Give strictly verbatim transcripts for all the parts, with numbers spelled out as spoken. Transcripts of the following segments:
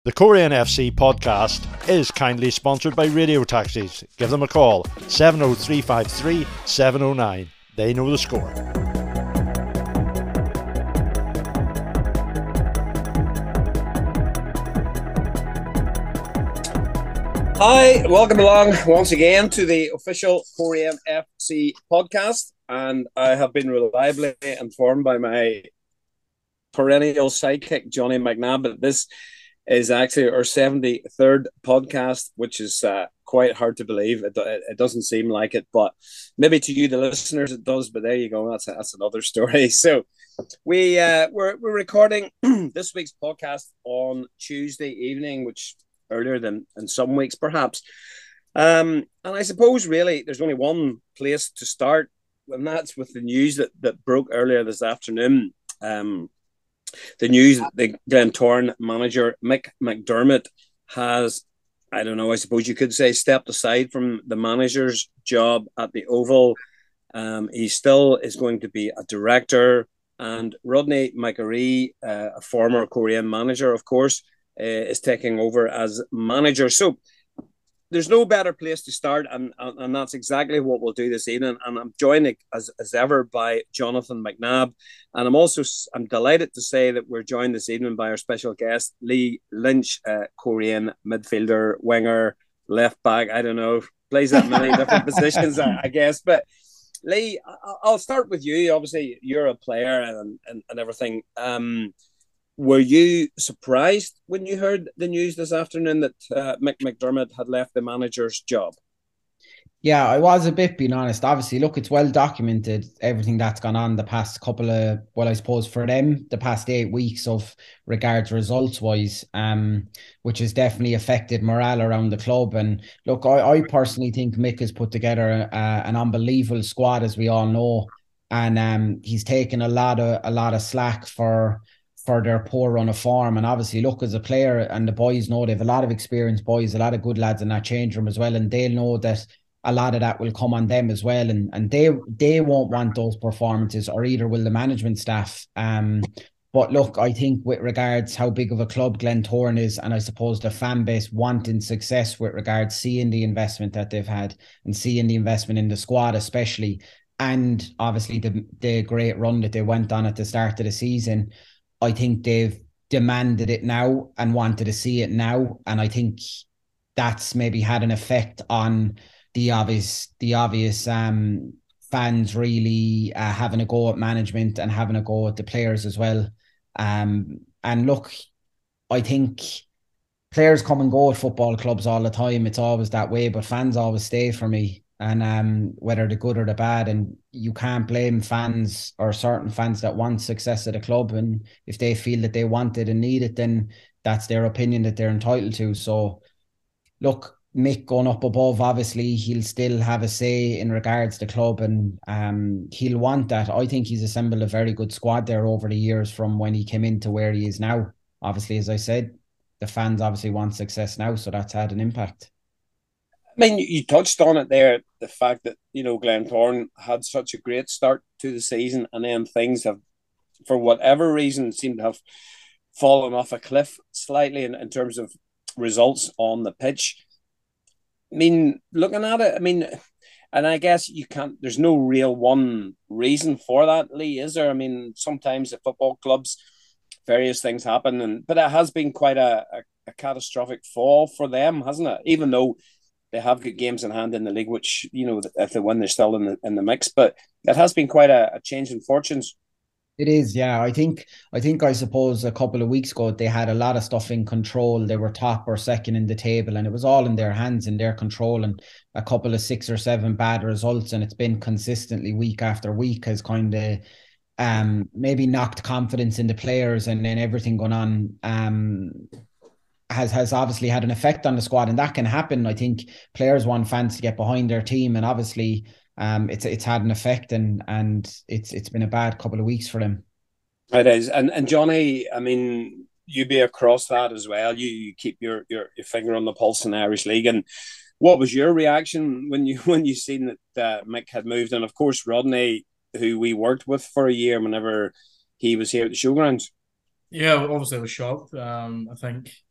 The Korean F C podcast is kindly sponsored by Radio Taxis. Give them a call, seven oh three five three, seven oh nine. They know the score. Hi, welcome along once again to the official Korean F C podcast. And I have been reliably informed by my perennial sidekick, Johnny McNabb, that this is actually our seventy-third podcast, which is uh, quite hard to believe. It, it doesn't seem like it, but maybe to you, the listeners, it does. But there you go. That's that's another story. So we uh, we're we're recording this week's podcast on Tuesday evening, which earlier than in some weeks, perhaps. Um, and I suppose really there's only one place to start, and that's with the news that that broke earlier this afternoon. Um, The news that the Glentoran manager, Mick McDermott, has, I don't know, I suppose you could say, stepped aside from the manager's job at the Oval. Um, he still is going to be a director. And Rodney McAree, uh, a former Korean manager, of course, uh, is taking over as manager. So there's no better place to start, and, and and that's exactly what we'll do this evening. And I'm joined as, as ever by Jonathan McNabb, and I'm also I'm delighted to say that we're joined this evening by our special guest Lee Lynch, uh, Korean midfielder, winger, left back. I don't know, plays that many different positions, I, I guess. But Lee, I'll start with you. Obviously, you're a player and and, and everything. Um, Were you surprised when you heard the news this afternoon that uh, Mick McDermott had left the manager's job? Yeah, I was a bit, being honest. Obviously, look, it's well documented, everything that's gone on the past couple of, well, I suppose for them, the past eight weeks of regards results-wise, um, which has definitely affected morale around the club. And look, I, I personally think Mick has put together uh, an unbelievable squad, as we all know. And um, he's taken a lot of a lot of slack for for their poor run of form. And obviously, look, as a player, and the boys know they have a lot of experienced boys, a lot of good lads in that change room as well, and they'll know that a lot of that will come on them as well, and and they they won't want those performances, or either will the management staff. Um, but look, I think with regards how big of a club Glentoran is, and I suppose the fan base wanting success with regards seeing the investment that they've had and seeing the investment in the squad especially, and obviously the the great run that they went on at the start of the season, I think they've demanded it now and wanted to see it now. And I think that's maybe had an effect on the obvious, the obvious um, fans really uh, having a go at management and having a go at the players as well. Um, and look, I think players come and go at football clubs all the time. It's always that way, but fans always stay for me. And um, whether the good or the bad, and you can't blame fans or certain fans that want success at a club. And if they feel that they want it and need it, then that's their opinion that they're entitled to. So, look, Mick going up above, obviously he'll still have a say in regards to club, and um, he'll want that. I think he's assembled a very good squad there over the years from when he came into where he is now. Obviously, as I said, the fans obviously want success now, so that's had an impact. I mean, you touched on it there, the fact that, you know, Glentoran had such a great start to the season, and then things have, for whatever reason, seem to have fallen off a cliff slightly in, in terms of results on the pitch. I mean, looking at it, I mean, and I guess you can't, there's no real one reason for that, Lee, is there? I mean, sometimes at football clubs, various things happen, and but it has been quite a, a, a catastrophic fall for them, hasn't it? Even though they have good games in hand in the league, which, you know, if they win, they're still in the, in the mix, but it has been quite a, a change in fortunes. It is, yeah. I think, I think, I suppose a couple of weeks ago, they had a lot of stuff in control. They were top or second in the table, and it was all in their hands, in their control. And a couple of six or seven bad results, and it's been consistently week after week, has kind of um maybe knocked confidence in the players, and then everything going on um has has obviously had an effect on the squad, and that can happen. I think players want fans to get behind their team, and obviously um, it's it's had an effect, and and it's it's been a bad couple of weeks for them. It is, and and Johnny, I mean, you be across that as well. You, you keep your, your your finger on the pulse in the Irish League, and what was your reaction when you when you seen that uh, Mick had moved? And of course, Rodney, who we worked with for a year, whenever he was here at the showgrounds. Yeah, obviously I was shocked. Um, I think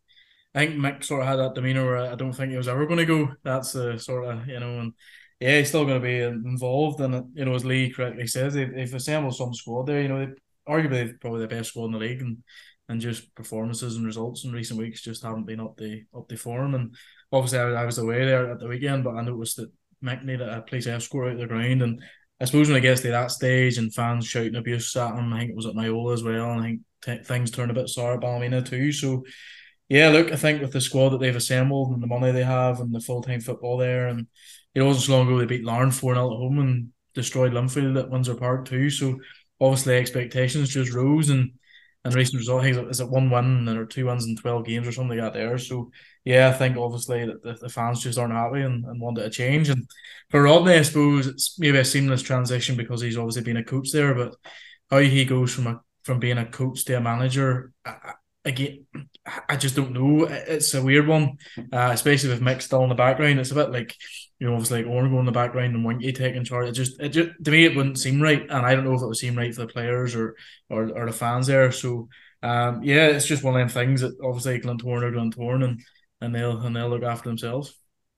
I think Mick sort of had that demeanour where I don't think he was ever going to go. That's the sort of, you know, and yeah, he's still going to be involved. And, you know, as Lee correctly says, they've, they've assembled some squad there. You know, they arguably probably the best squad in the league, and and just performances and results in recent weeks just haven't been up the up the form. And obviously, I, I was away there at the weekend, but I noticed that Mick needed a police escort out the ground. And I suppose when it gets to that stage and fans shouting abuse at him, I think it was at Myola as well, and I think t- things turned a bit sour at Ballymena too. So yeah, look, I think with the squad that they've assembled and the money they have and the full time football there, and it wasn't so long ago they beat Larne four nil at home and destroyed Linfield at Windsor Park too. So obviously expectations just rose, and and recent result, is it one win or two wins in twelve games or something like that there. So yeah, I think obviously that the, the fans just aren't happy and, and wanted a change. And for Rodney, I suppose it's maybe a seamless transition because he's obviously been a coach there, but how he goes from a from being a coach to a manager, I, again, I just don't know. It's a weird one, uh, especially with Mick still in the background. It's a bit like, you know, obviously like Oran going in the background and Winky taking charge. It just, it just, to me, it wouldn't seem right, and I don't know if it would seem right for the players or or, or the fans there. So, um, yeah, it's just one of them things that obviously Glentoran are Glentoran, and and they'll and they'll look after themselves.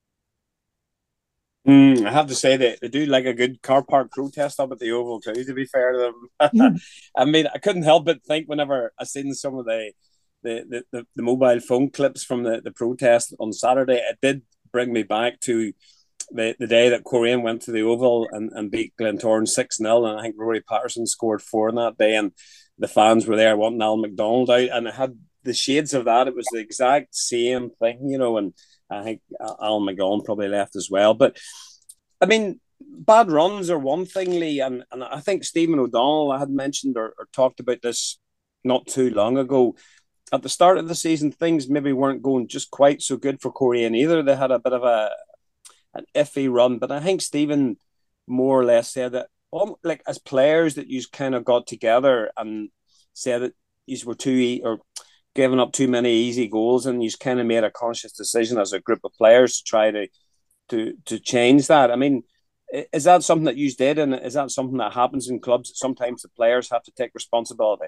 Mm, I have to say that they do like a good car park protest up at the Oval too, to be fair to them. Mm. I mean, I couldn't help but think whenever I seen some of the the, the, the mobile phone clips from the, the protest on Saturday, it did bring me back to the, the day that Coleraine went to the Oval and, and beat Glentoran six nil, and I think Rory Patterson scored four in that day, and the fans were there wanting Alan McDonald out, and it had the shades of that. It was the exact same thing, you know, and I think Alan McGowan probably left as well. But, I mean, bad runs are one thing, Lee, and, and I think Stephen O'Donnell, I had mentioned or, or talked about this not too long ago. At the start of the season, things maybe weren't going just quite so good for Coleraine either. They had a bit of a an iffy run, but I think Stephen more or less said that, um, like, as players that you kind of got together and said that you were too e- or giving up too many easy goals, and you kind of made a conscious decision as a group of players to try to to to change that. I mean, is that something that you did, and is that something that happens in clubs that sometimes the players have to take responsibility?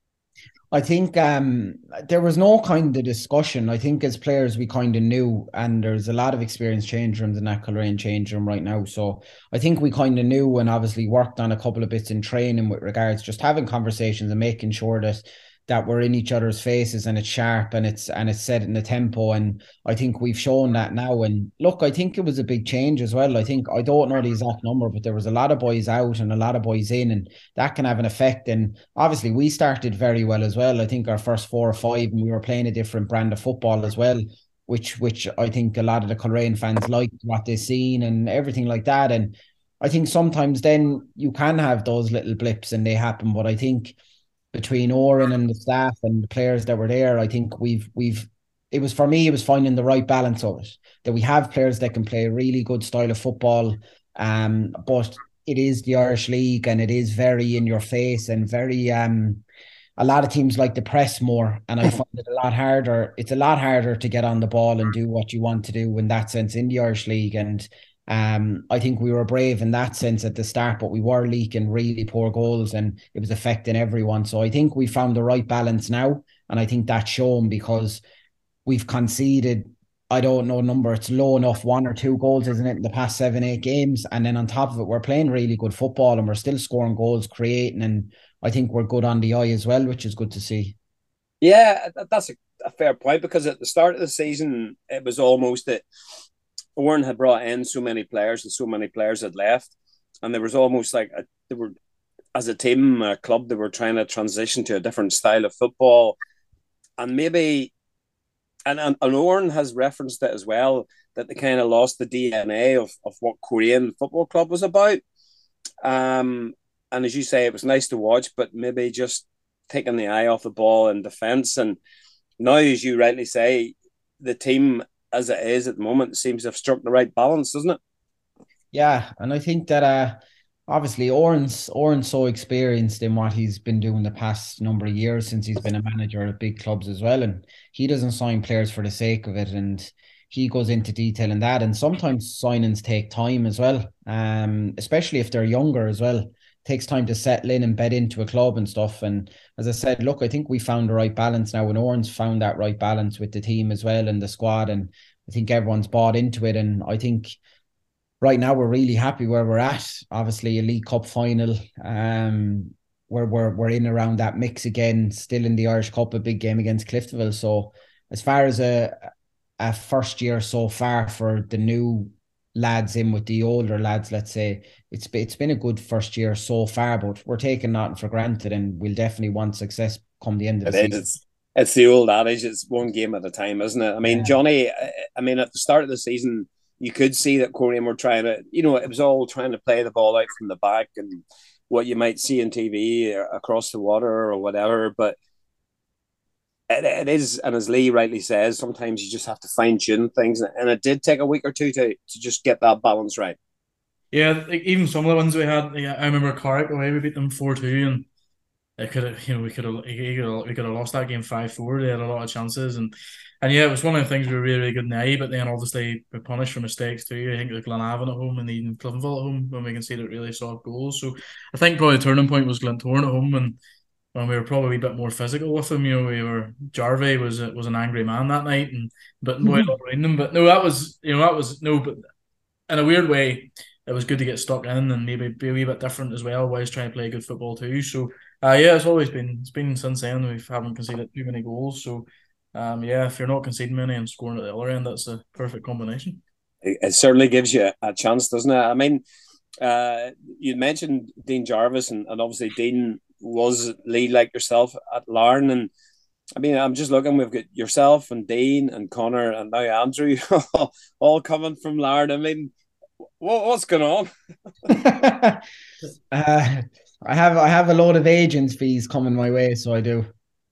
I think um, there was no kind of discussion. I think as players we kind of knew, and there's a lot of experienced change rooms in that Coleraine change room right now. So I think we kind of knew, and obviously worked on a couple of bits in training with regards just having conversations and making sure that that we're in each other's faces and it's sharp and it's and it's set in the tempo. And I think we've shown that now. And look, I think it was a big change as well. I think, I don't know the exact number, but there was a lot of boys out and a lot of boys in, and that can have an effect. And obviously we started very well as well. I think our first four or five, and we were playing a different brand of football as well, which which I think a lot of the Coleraine fans liked what they've seen and everything like that. And I think sometimes then you can have those little blips and they happen, but I think between Oran and the staff and the players that were there, I think we've we've it was, for me, it was finding the right balance of it. That we have players that can play a really good style of football, um, but it is the Irish League and it is very in your face and very um a lot of teams like to press more, and I find it a lot harder. It's a lot harder to get on the ball and do what you want to do in that sense in the Irish League. And Um, I think we were brave in that sense at the start, but we were leaking really poor goals and it was affecting everyone. So I think we found the right balance now, and I think that's shown because we've conceded, I don't know number, it's low enough, one or two goals, isn't it, in the past seven, eight games. And then on top of it, we're playing really good football and we're still scoring goals, creating, and I think we're good on the eye as well, which is good to see. Yeah, that's a, a fair point, because at the start of the season, it was almost that Oran had brought in so many players and so many players had left, and there was almost like a, they were, as a team, a club, they were trying to transition to a different style of football, and maybe, and and, and Oran has referenced it as well, that they kind of lost the D N A of, of what Coleraine Football Club was about. Um, and as you say, it was nice to watch, but maybe just taking the eye off the ball in defence. And now, as you rightly say, the team as it is at the moment seems to have struck the right balance, doesn't it? Yeah, and I think that uh obviously Oran's Oran's so experienced in what he's been doing the past number of years since he's been a manager at big clubs as well, and he doesn't sign players for the sake of it, and he goes into detail in that. And sometimes signings take time as well, um, especially if they're younger as well. takes time to settle in and bed into a club and stuff. And as I said, look, I think we found the right balance now, and Oran's found that right balance with the team as well and the squad. And I think everyone's bought into it. And I think right now we're really happy where we're at. Obviously, a League Cup final. Um, we're, we're, we're in around that mix again, still in the Irish Cup, a big game against Cliftonville. So as far as a, a first year so far for the new lads in with the older lads, let's say, it's, it's been a good first year so far, but we're taking nothing for granted, and we'll definitely want success come the end of the It season. is. It's the old adage, it's one game at a time, isn't it? I mean, Yeah. Johnny, I mean, at the start of the season, you could see that Corniam were trying to, you know, it was all trying to play the ball out from the back and what you might see on T V across the water or whatever. But it, it is, and as Lee rightly says, sometimes you just have to fine tune things. And it did take a week or two to, to just get that balance right. Yeah, like even some of the ones we had, yeah, I remember Carrick away, we beat them four two, and it could have, you know, we could have, we could have lost that game five four. They had a lot of chances, and and yeah, it was one of the things we were really, really good in the eye, but then obviously we're punished for mistakes too. I think like Glenavon at home and even Cliftonville at home when we conceded really soft goals. So I think probably the turning point was Glentoran at home, and when we were probably a bit more physical with them. You know, we were Jarvey was was an angry man that night, and but boy around them. But no, that was you know that was no, but in a weird way, it was good to get stuck in and maybe be a wee bit different as well. Whilst trying to play good football too. So uh, yeah, it's always been it's been since then we haven't conceded too many goals. So um, yeah, if you're not conceding many and scoring at the other end, that's a perfect combination. It, it certainly gives you a chance, doesn't it? I mean, uh, you mentioned Dean Jarvis, and, and obviously Dean was lead like yourself at Larne, and I mean, I'm just looking. We've got yourself and Dean and Connor and now Andrew, all coming from Larne. I mean, what, what's going on? uh, I have I have a load of agents fees coming my way, so I do.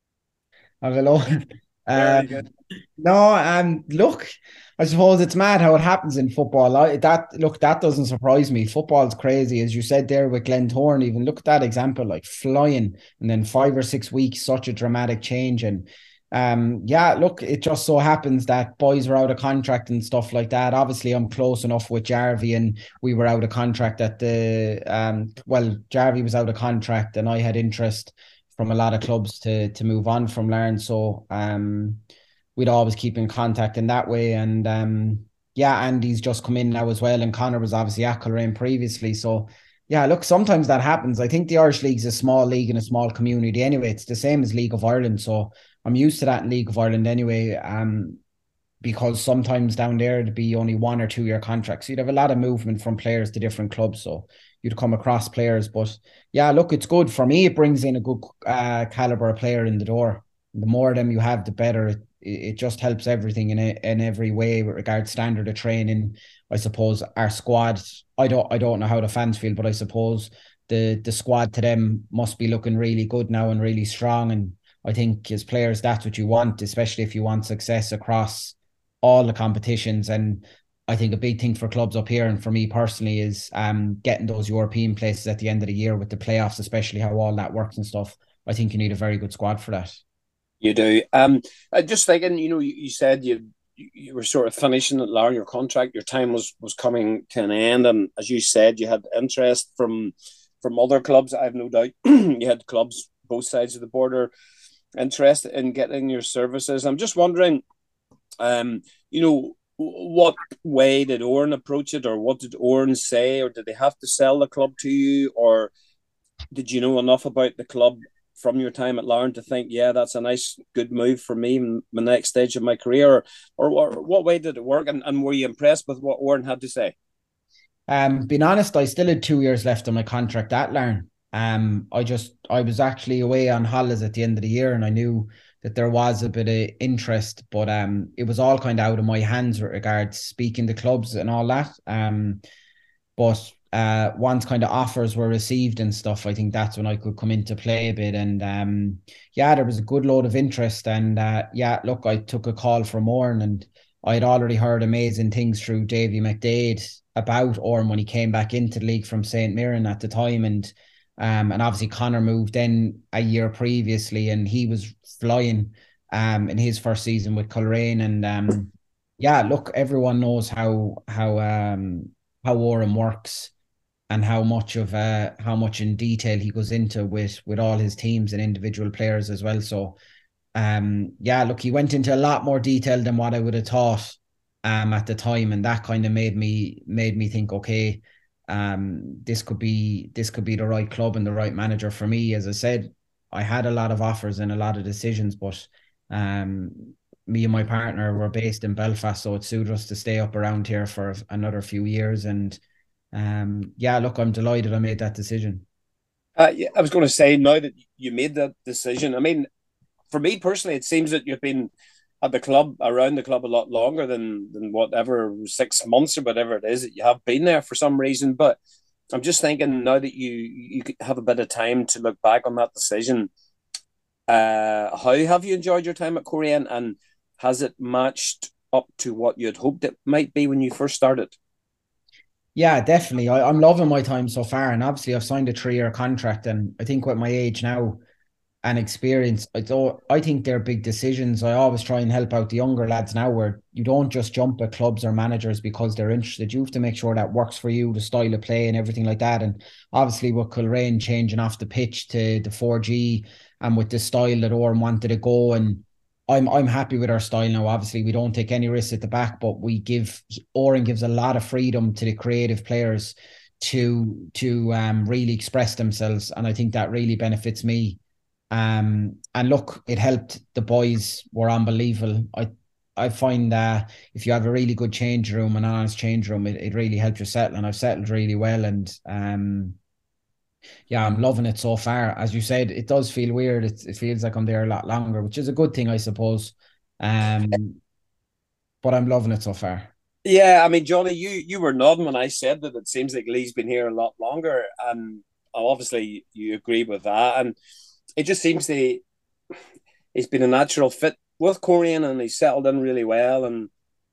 I have a load. Very Um, good. no, um, look, I suppose it's mad how it happens in football. I, that look, that doesn't surprise me. Football's crazy, as you said there with Glentoran. Even look at that example, like flying, and then five or six weeks, such a dramatic change. And um, yeah, look, it just so happens that boys were out of contract and stuff like that. Obviously, I'm close enough with Jarvie, and we were out of contract at the um. Well, Jarvie was out of contract, and I had interest from a lot of clubs to to move on from Larne. So um. we'd always keep in contact in that way. And um, yeah, Andy's just come in now as well. And Connor was obviously at Coleraine previously. So yeah, look, sometimes that happens. I think the Irish League's a small league in a small community anyway. It's the same as League of Ireland. So I'm used to that in League of Ireland anyway, um, because sometimes down there it'd be only one or two year contracts. So you'd have a lot of movement from players to different clubs. So you'd come across players. But yeah, look, it's good. For me, it brings in a good uh, caliber player in the door. The more of them you have, the better. It, it just helps everything in a, in every way with regards standard of training. I suppose our squad, I don't I don't know how the fans feel, but I suppose the the squad to them must be looking really good now and really strong. And I think as players, that's what you want, especially if you want success across all the competitions. And I think a big thing for clubs up here and for me personally is um getting those European places at the end of the year with the playoffs, especially how all that works and stuff. I think you need a very good squad for that. You do. Um, just thinking, you know, you, you said you you were sort of finishing at Larne, your contract, your time was was coming to an end, and as you said, you had interest from from other clubs. I have no doubt you had clubs both sides of the border interested in getting your services. I'm just wondering, um, you know, what way did Oran approach it, or what did Oran say, or did they have to sell the club to you, or did you know enough about the club from your time at Larne to think, yeah, that's a nice, good move for me in the next stage of my career? Or, or, or what way did it work? And, and were you impressed with what Oran had to say? Um, being honest, I still had two years left on my contract at Larne. Um, I just, I was actually away on holidays at the end of the year, and I knew that there was a bit of interest, but um, it was all kind of out of my hands with regards speaking to clubs and all that. Um, but Uh, once kind of offers were received and stuff, I think that's when I could come into play a bit. And um, yeah, there was a good load of interest. And uh, yeah, look, I took a call from Oran, and I had already heard amazing things through Davy McDade about Oran when he came back into the league from Saint Mirren at the time. And um, and obviously Connor moved in a year previously, and he was flying um in his first season with Coleraine. And um, yeah, look, everyone knows how how um how Oran works. and how much of uh how much in detail he goes into with with all his teams and individual players as well. So um yeah, look, he went into a lot more detail than what I would have thought um at the time, and that kind of made me made me think, okay, um this could be this could be the right club and the right manager for me. As I said, I had a lot of offers and a lot of decisions, but um me and my partner were based in Belfast, so it suited us to stay up around here for another few years. And um, yeah, look, I'm delighted I made that decision. Uh, yeah, I was going to say, now that you made that decision, I mean, for me personally, it seems that you've been at the club, around the club, a lot longer than than whatever, six months or whatever it is that you have been there for some reason. But I'm just thinking, now that you you have a bit of time to look back on that decision, uh, how have you enjoyed your time at Korean, and has it matched up to what you had hoped it might be when you first started? Yeah, definitely. I, I'm loving my time so far. And obviously, I've signed a three year contract. And I think with my age now and experience, I thought I think they're big decisions. I always try and help out the younger lads now, where you don't just jump at clubs or managers because they're interested. You have to make sure that works for you, the style of play and everything like that. And obviously with Coleraine changing off the pitch to the four G and with the style that Oran wanted to go, and I'm I'm happy with our style now. Obviously, we don't take any risks at the back, but we give Oran gives a lot of freedom to the creative players to to um really express themselves. And I think that really benefits me. Um, and look, it helped. The boys were unbelievable. I I find that if you have a really good change room, an honest change room, it, it really helps you settle. And I've settled really well. And um, yeah, I'm loving it so far. As you said, it does feel weird. It, it feels like I'm there a lot longer, which is a good thing, I suppose. Um, but I'm loving it so far. Yeah, I mean, Johnny, you you were nodding when I said that it seems like Lee's been here a lot longer, and obviously you agree with that. And it just seems to he's been a natural fit with Korean, and he's settled in really well. And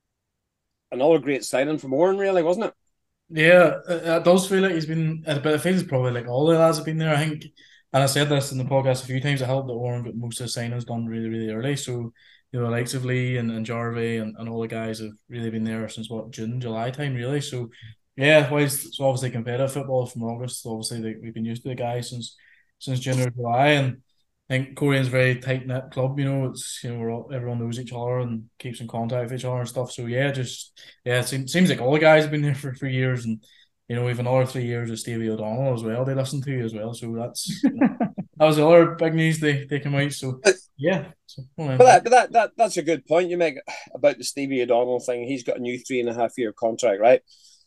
another great signing from Oran, really, wasn't it? Yeah, it, it does feel like he's been, but it feels probably like all the lads have been there. I think, and I said this in the podcast a few times. I helped that Warren got most of the signings done really, really early. So, you know, the likes of Lee and, and Jarvey and, and all the guys have really been there since what, June, July time, really. So, yeah, whilst it's obviously competitive football from August, obviously they, we've been used to the guys since since June or July, and I think Korean's a very tight knit club. You know, it's you know we're all, everyone knows each other and keeps in contact with each other and stuff. So yeah, just yeah, it seems, seems like all the guys have been there for, for years, and you know we've another three years with Stevie O'Donnell as well. They listen to you as well, so that's you know, that was the other big news they they came out. So But, yeah, so, well, but, that, but that, that that's a good point you make about the Stevie O'Donnell thing. He's got a new three and a half year contract, right?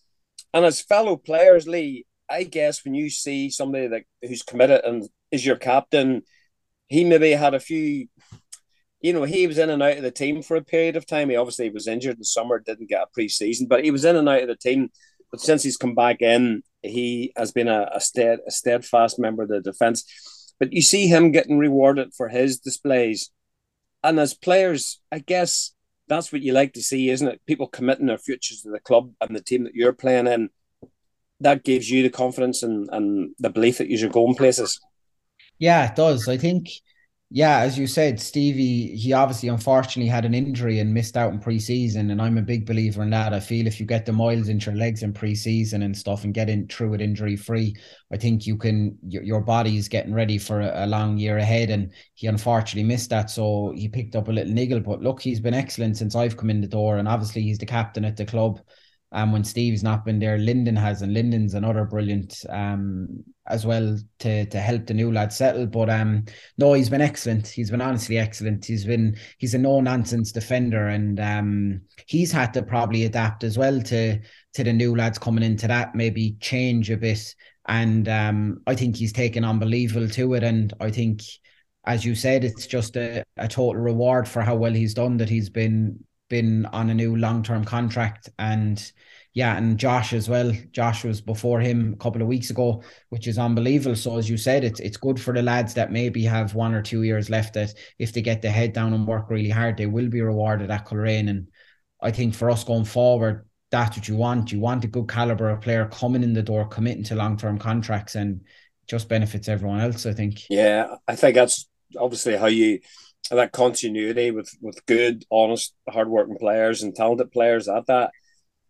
And as fellow players, Lee, I guess when you see somebody that who's committed and is your captain, he maybe had a few, you know, he was in and out of the team for a period of time. He obviously was injured in the summer, didn't get a pre-season, but he was in and out of the team. But since he's come back in, he has been a, a, stead, a steadfast member of the defence. But you see him getting rewarded for his displays. And as players, I guess that's what you like to see, isn't it? People committing their futures to the club and the team that you're playing in. That gives you the confidence and, and the belief that you're going places. Yeah, it does. I think, yeah, as you said, Stevie, he obviously unfortunately had an injury and missed out in pre-season, and I'm a big believer in that. I feel if you get the miles into your legs in pre-season and stuff and get in through it injury free, I think you can, your, your body is getting ready for a, a long year ahead, and he unfortunately missed that, so he picked up a little niggle. But look, he's been excellent since I've come in the door, and obviously he's the captain at the club. And um, when Steve's not been there, Lyndon has, and Lyndon's another brilliant um as well to to help the new lad settle. But um no, he's been excellent. He's been honestly excellent. He's been he's a no nonsense defender, and um he's had to probably adapt as well to to the new lads coming into that, maybe change a bit. And um I think he's taken unbelievable to it, and I think, as you said, it's just a, a total reward for how well he's done that he's been been on a new long-term contract. And yeah, and Josh as well. Josh was before him a couple of weeks ago, which is unbelievable. So as you said, it's it's good for the lads that maybe have one or two years left, that if they get their head down and work really hard, they will be rewarded at Coleraine. And I think for us going forward, that's what you want. You want a good caliber of player coming in the door, committing to long-term contracts, and just benefits everyone else, I think. Yeah, I think that's obviously how you, that continuity with with good, honest, hardworking players and talented players at that.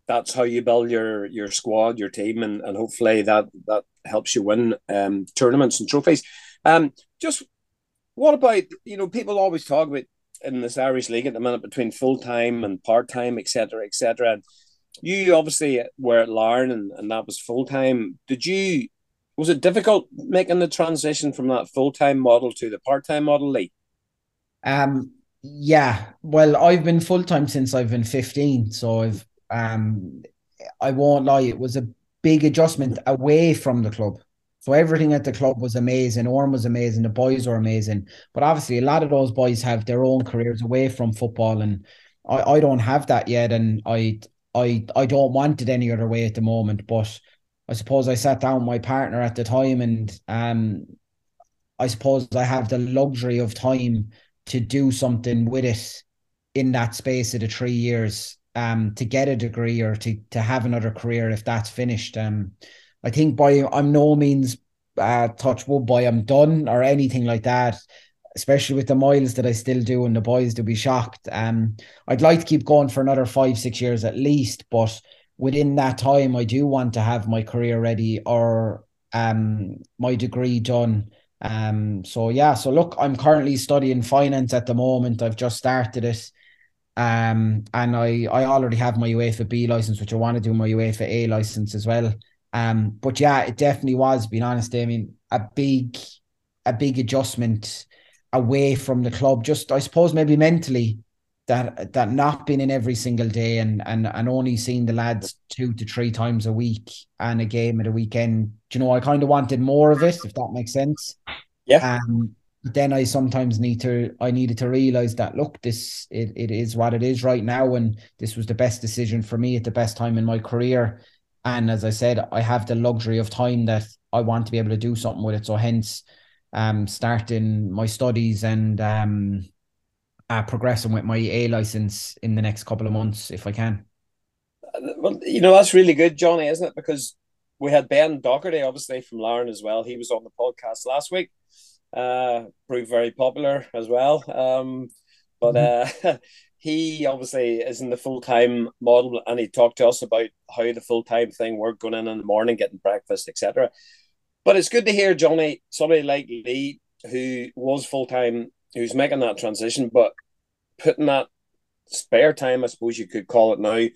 that's how you build your your squad, your team, and, and hopefully that that helps you win um, tournaments and trophies. Um, just what about, you know, people always talk about in this Irish league at the minute between full time and part time, et cetera, et cetera. And you obviously were at Larne, and, and that was full time. Did you? Was it difficult making the transition from that full time model to the part time model, Lee? Um, yeah. Well, I've been full time since I've been fifteen, so I've um, I won't lie, it was a big adjustment away from the club. So everything at the club was amazing. Orm was amazing. The boys were amazing. But obviously, a lot of those boys have their own careers away from football, and I, I don't have that yet, and I I I don't want it any other way at the moment. But I suppose I sat down with my partner at the time, and um, I suppose I have the luxury of time to do something with it in that space of the three years, um, to get a degree or to to have another career if that's finished. Um, I think by I'm no means uh, touch wood by I'm done or anything like that, especially with the miles that I still do and the boys to be shocked. Um, I'd like to keep going for another five, six years at least, but within that time, I do want to have my career ready or um my degree done. Um, so yeah, so look, I'm currently studying finance at the moment. I've just started it. Um, and I, I already have my UEFA B license, which I want to do my UEFA A license as well. Um, but yeah, it definitely was, being honest, I mean, a big, a big adjustment away from the club. Just, I suppose, maybe mentally, that that not being in every single day and and and only seeing the lads two to three times a week and a game at a weekend. Do you know, I kind of wanted more of it, if that makes sense. Yeah. Um, but then I sometimes need to, I needed to realize that, look, this, it, it is what it is right now. And this was the best decision for me at the best time in my career. And as I said, I have the luxury of time that I want to be able to do something with it. So hence, um, starting my studies and um, uh, progressing with my A license in the next couple of months, if I can. Well, you know, that's really good, Johnny, isn't it? Because we had Ben Doherty, obviously, from Larne as well. He was on the podcast last week. Uh, proved very popular as well. Um, but mm-hmm. uh, he obviously is in the full-time model, and he talked to us about how the full-time thing worked, going in in the morning, getting breakfast, et cetera. But it's good to hear, Johnny, somebody like Lee, who was full-time, who's making that transition, but putting that spare time, I suppose you could call it now,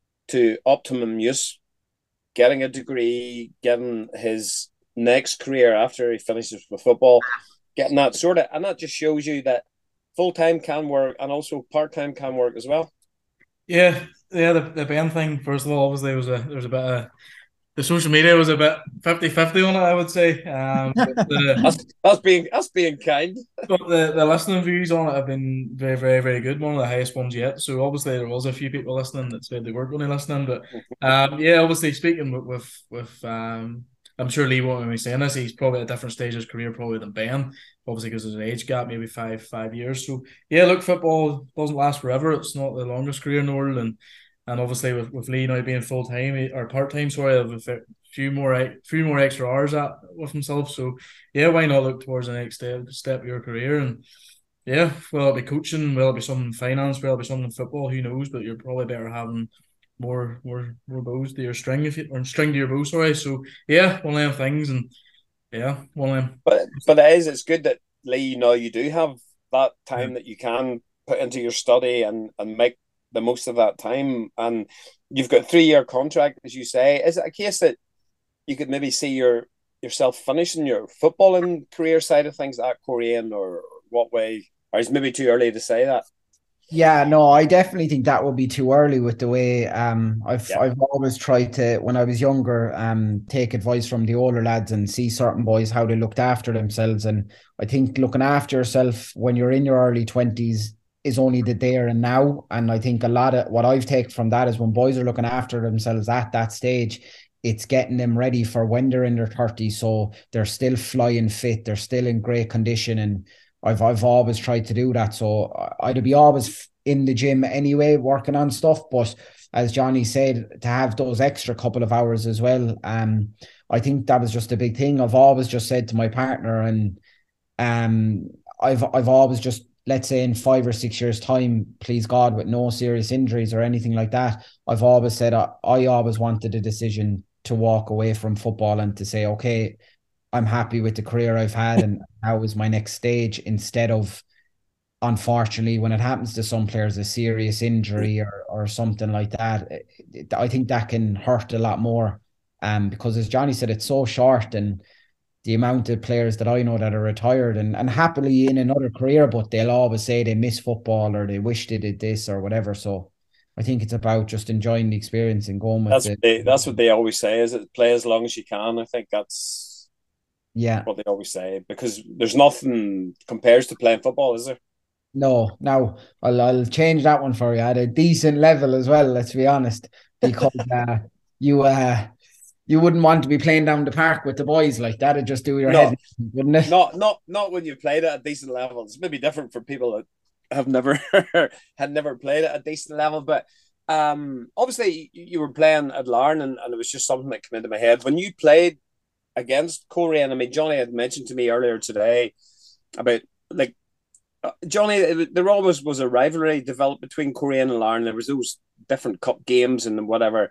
to optimum use, getting a degree, getting his next career after he finishes with football, getting that sort of, and that just shows you that full-time can work and also part-time can work as well. Yeah, yeah, the, the Ben thing, first of all, obviously was a, there was a bit of, the social media was a bit fifty-fifty on it, I would say. Um, but the, that's, that's being that's being kind. But the, the listening views on it have been very, very, very good. One of the highest ones yet. So obviously there was a few people listening that said they weren't going to listen. But um, yeah, obviously speaking with with, with um, I'm sure Lee won't be saying this. He's probably at a different stage of his career probably than Ben, obviously because there's an age gap, maybe five five years. So yeah, look, football doesn't last forever. It's not the longest career in the world, and and obviously with, with Lee now being full time or part time, sorry, with a few more few more extra hours at with himself. So yeah, why not look towards the next step step of your career? And yeah, will it be coaching? Will it be something in finance? Will it be something in football? Who knows? But you're probably better having more more more bows to your string if you or string to your bow. Sorry. So yeah, one of them things, and yeah, one of them. But but it is. It's good that Lee, you know, you do have that time that you can put into your study and and make the most of that time. And you've got a three year contract, as you say. Is it a case that you could maybe see your yourself finishing your footballing career side of things at Coleraine, or what way? Or is it maybe too early to say that? Yeah, no, I definitely think that would be too early with the way um I've Yeah. I've always tried to, when I was younger, um take advice from the older lads and see certain boys how they looked after themselves. And I think looking after yourself when you're in your early twenties is only the there and now. And I think a lot of what I've taken from that is when boys are looking after themselves at that stage, it's getting them ready for when they're in their thirties. So they're still flying fit, they're still in great condition. And I've I've always tried to do that. So I'd be always in the gym anyway, working on stuff. But as Johnny said, to have those extra couple of hours as well, um, I think that was just a big thing. I've always just said to my partner, and um, I've I've always just let's say in five or six years' time, please God, with no serious injuries or anything like that, I've always said I, I always wanted a decision to walk away from football and to say, okay, I'm happy with the career I've had and how is my next stage, instead of, unfortunately, when it happens to some players, a serious injury or or something like that. It, it, I think that can hurt a lot more. Um, because as Johnny said, it's so short, and the amount of players that I know that are retired and, and happily in another career, but they'll always say they miss football or they wish they did this or whatever. So I think it's about just enjoying the experience and going with That's it. what they, that's what they always say, is it play as long as you can. I think that's yeah what they always say, because there's nothing compares to playing football, is there? No, now I'll I'll change that one for you at a decent level as well. Let's be honest, because uh, you uh you wouldn't want to be playing down the park with the boys like that. It'd just do your No, head, wouldn't it? not not not when you've played at a decent level. It's maybe different for people that have never had never played at a decent level. But um, obviously you were playing at Larne, and, and it was just something that came into my head when you played against Coleraine. I mean, Johnny had mentioned to me earlier today about like uh, Johnny. There always was a rivalry developed between Coleraine and Larne. There was those different cup games and whatever.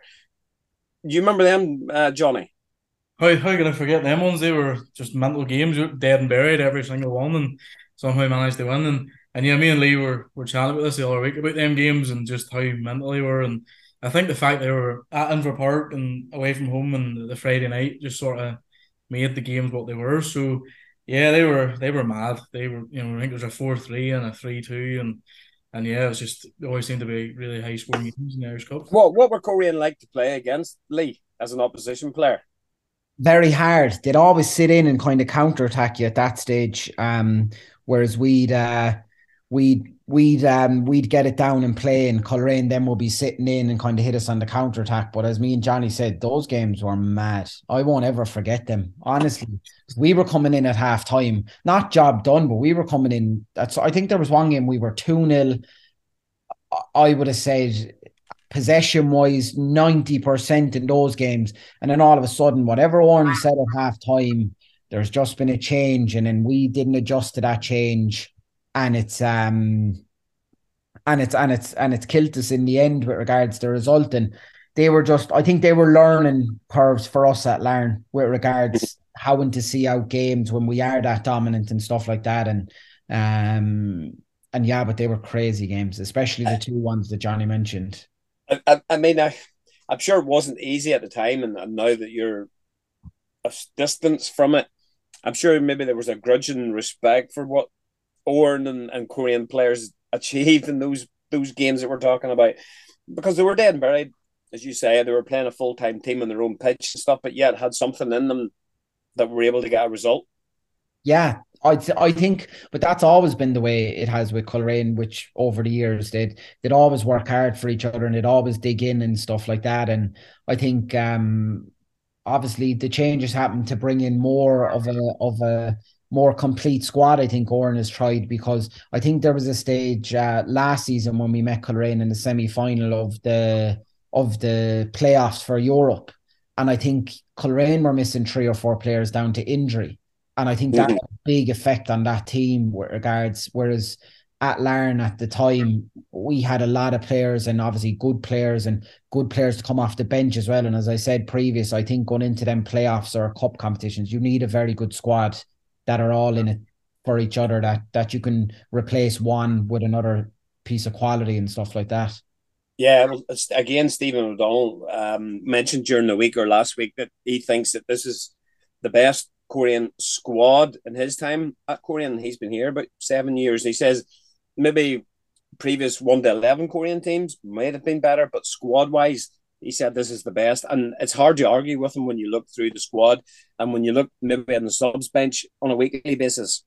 Do you remember them, uh, Johnny? How how can I forget them ones? They were just mental games, dead and buried, every single one, and somehow managed to win. And and yeah, me and Lee were were chatting about this the other week about them games and just how mental they were. And I think the fact they were at Inver Park and away from home and the Friday night just sort of made the games what they were. So yeah, they were they were mad. They were, you know, I think there was a four three and a three two, and and yeah, it was just, it always seemed to be really high scoring games in the Irish Cup. What what were Coleraine like to play against, Lee, as an opposition player? Very hard. They'd always sit in and kind of counter attack you at that stage. Um, whereas we'd uh, we'd we'd um we'd get it down and play, and Coleraine then will be sitting in and kind of hit us on the counter attack. But as me and Johnny said, those games were mad. I won't ever forget them. Honestly, we were coming in at half time, not job done, but we were coming in. That's I think there was one game we were two nil. I would have said possession wise ninety percent in those games, and then all of a sudden whatever Oran said at half time, there's just been a change, and then we didn't adjust to that change, and it's um and it's and it's and it's killed us in the end with regards to the result. And they were just, I think they were learning curves for us at Larne with regards how to see out games when we are that dominant and stuff like that. And um and yeah, but they were crazy games, especially the two ones that Johnny mentioned. I, I mean, I, I'm sure it wasn't easy at the time, and, and now that you're a distance from it, I'm sure maybe there was a grudging respect for what Oran and, and Coleraine players achieved in those those games that we're talking about, because they were dead and buried, as you say. They were playing a full time team on their own pitch and stuff, but yet had something in them that were able to get a result. Yeah, I th- I think, but that's always been the way it has with Coleraine, which over the years they'd they'd always work hard for each other and they'd always dig in and stuff like that. And I think um obviously the changes happened to bring in more of a of a more complete squad. I think Oran has tried, because I think there was a stage uh, last season when we met Coleraine in the semi-final of the of the playoffs for Europe, and I think Coleraine were missing three or four players down to injury. And I think that had a big effect on that team with regards, whereas at Larne at the time, we had a lot of players, and obviously good players and good players to come off the bench as well. And as I said previous, I think going into them playoffs or cup competitions, you need a very good squad that are all in it for each other, that that you can replace one with another piece of quality and stuff like that. Yeah, well, again, Stephen O'Donnell um, mentioned during the week or last week that he thinks that this is the best Coleraine squad in his time at Coleraine. He's been here about seven years. He says maybe previous one to eleven Coleraine teams might have been better, but squad wise, he said this is the best. And it's hard to argue with him when you look through the squad and when you look maybe on the subs bench on a weekly basis.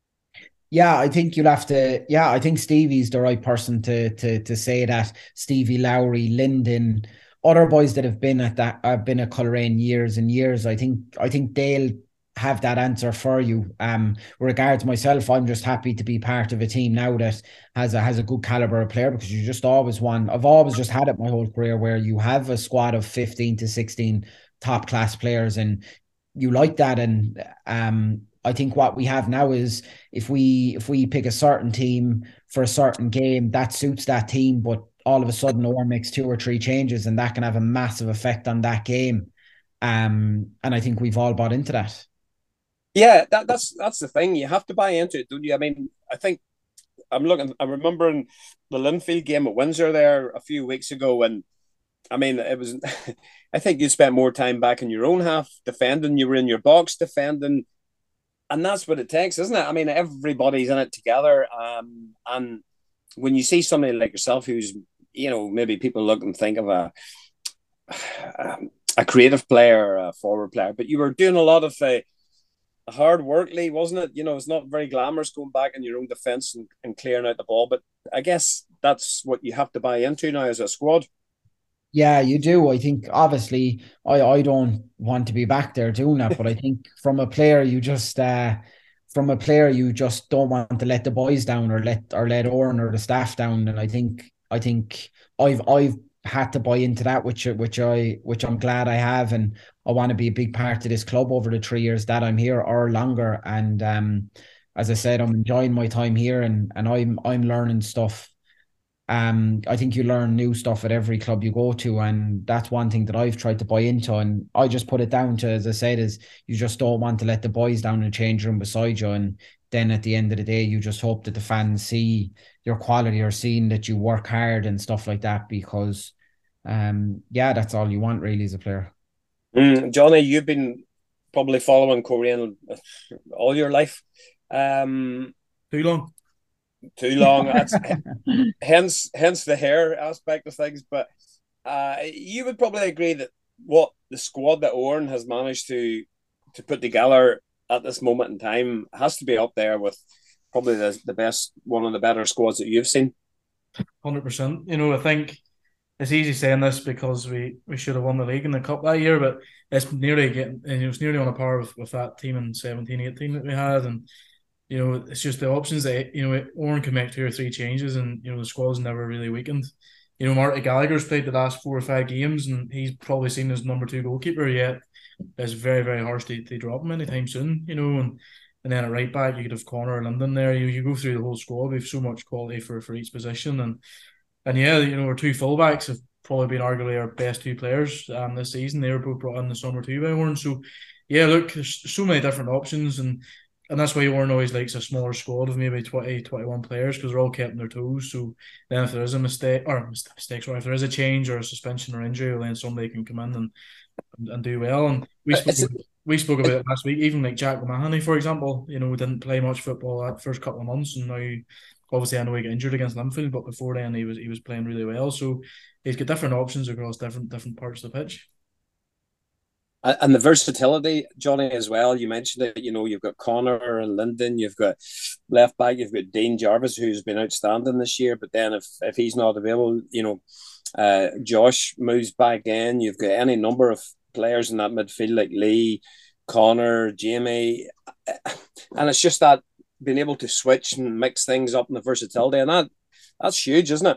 Yeah, I think you'll have to. Yeah, I think Stevie's the right person to to to say that. Stevie Lowry, Linden, other boys that have been at that have been at Coleraine years and years. I think I think they'll have that answer for you. Um, regards myself, I'm just happy to be part of a team now that has a has a good caliber of player, because you just always want. I've always just had it my whole career where you have a squad of fifteen to sixteen top class players, and you like that. And um, I think what we have now is if we if we pick a certain team for a certain game, that suits that team, but all of a sudden Oran makes two or three changes and that can have a massive effect on that game. Um, and I think we've all bought into that. Yeah, that, that's that's the thing. You have to buy into it, don't you? I mean, I think I'm looking. I'm remembering the Linfield game at Windsor there a few weeks ago, and I mean, it was. I think you spent more time back in your own half defending. You were in your box defending, and that's what it takes, isn't it? I mean, everybody's in it together. Um, and when you see somebody like yourself, who's, you know, maybe people look and think of a a creative player, a forward player, but you were doing a lot of uh, hard work, Lee, wasn't it? You know, it's not very glamorous going back in your own defence and, and clearing out the ball, but I guess that's what you have to buy into now as a squad. Yeah, you do. I think obviously I, I don't want to be back there doing that, but I think from a player you just uh from a player you just don't want to let the boys down or let or let Oran or the staff down. And I think I think I've I've had to buy into that, which which I which I'm glad I have, and I want to be a big part of this club over the three years that I'm here or longer. And um as I said, I'm enjoying my time here, and and I'm I'm learning stuff. Um, I think you learn new stuff at every club you go to, and that's one thing that I've tried to buy into. And I just put it down to, as I said, is you just don't want to let the boys down in the change room beside you. And then at the end of the day, you just hope that the fans see your quality or seeing that you work hard and stuff like that. Because, um, yeah, that's all you want really as a player. Mm, Johnny, you've been probably following Coleraine all your life. Um, Too long. Too long. That's hence hence the hair aspect of things. But uh, you would probably agree that what the squad that Oran has managed to to put together at this moment in time has to be up there with probably the, the best, one of the better squads that you've seen. one hundred percent. You know, I think it's easy saying this because we, we should have won the league in the cup that year, but it's nearly getting, and it was nearly on a par with, with that team in seventeen eighteen that we had. And you know, it's just the options that, you know, Oran can make two or three changes and, you know, the squad's never really weakened. You know, Marty Gallagher's played the last four or five games and he's probably seen as number two goalkeeper, yet it's very, very harsh to, to drop him anytime soon, you know. And and then at right back, you could have Connor or Linden there. You you go through the whole squad, we have so much quality for, for each position. And, and yeah, you know, our two fullbacks have probably been arguably our best two players um, this season. They were both brought in the summer too by Oran. So, yeah, look, there's so many different options, and And that's why Oran always likes a smaller squad of maybe twenty, twenty-one players, because they're all kept on their toes. So then if there is a mistake, or mistake, sorry, if there is a change or a suspension or injury, well, then somebody can come in and and, and do well. And we spoke, It's, about, we spoke about it last week, even like Jack O'Mahony, for example, you know, didn't play much football that first couple of months. And now, obviously, I know he got injured against Linfield, but before then he was he was playing really well. So he's got different options across different different parts of the pitch. and the versatility, Johnny, as well. You mentioned it. You know, you've got Connor and Linden. You've got left back. You've got Dean Jarvis, who's been outstanding this year. But then, if if he's not available, you know, uh, Josh moves back in. You've got any number of players in that midfield like Lee, Connor, Jamie, and it's just that being able to switch and mix things up in the versatility, and that that's huge, isn't it?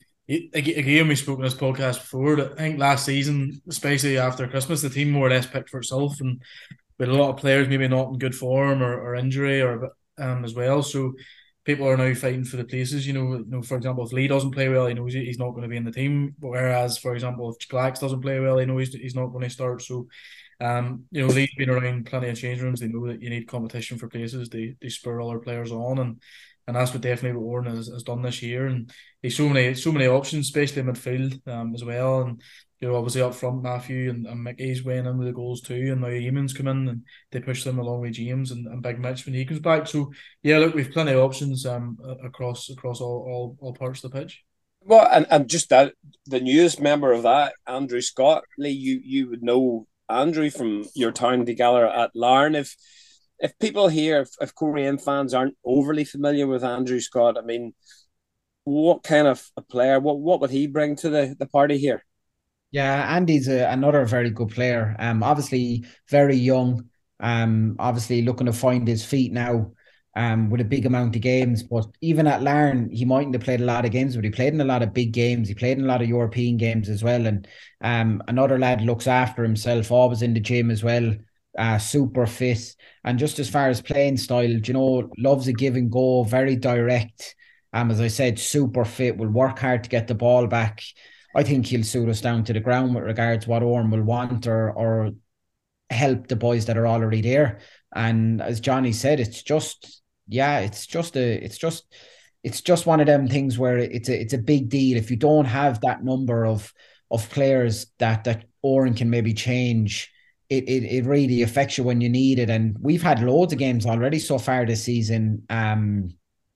Again, we spoke on this podcast before that I think last season, especially after Christmas, the team more or less picked for itself, and with a lot of players maybe not in good form or, or injury or um as well. So people are now fighting for the places. You know, you know, for example, if Lee doesn't play well, he knows he's not going to be in the team. Whereas, for example, if Glax doesn't play well, he knows he's, he's not going to start. So, um, you know, Lee's been around plenty of change rooms. They know that you need competition for places. They they spur other players on, and and that's what definitely what Oran has, has done this year. And he's so many so many options, especially in midfield um, as well. And you know, obviously up front, Matthew and, and Mickey's weighing in with the goals too. And now Eamon's come in and they push them along with James and, and Big Mitch when he comes back. So yeah, look, we've plenty of options um across across all all, all parts of the pitch. Well, and, and just that the newest member of that, Andrew Scott, Lee, you you would know Andrew from your time together at Larne. If if people here, if, if Coleraine fans aren't overly familiar with Andrew Scott, I mean, what kind of a player, what what would he bring to the, the party here? Yeah, Andy's a, another very good player. Um, obviously very young. Um, obviously looking to find his feet now. Um, with a big amount of games, but even at Larne, he mightn't have played a lot of games, but he played in a lot of big games. He played in a lot of European games as well. And um, another lad looks after himself, always in the gym as well. uh, super fit, and just as far as playing style, you know, loves a give and go, very direct. Um, as I said, super fit, will work hard to get the ball back. I think he'll suit us down to the ground with regards to what Oran will want, or or help the boys that are already there. And as Johnny said, it's just yeah, it's just a it's just it's just one of them things where it's a it's a big deal. If you don't have that number of of players that that Oran can maybe change, it, it it really affects you when you need it. And we've had loads of games already so far this season, um,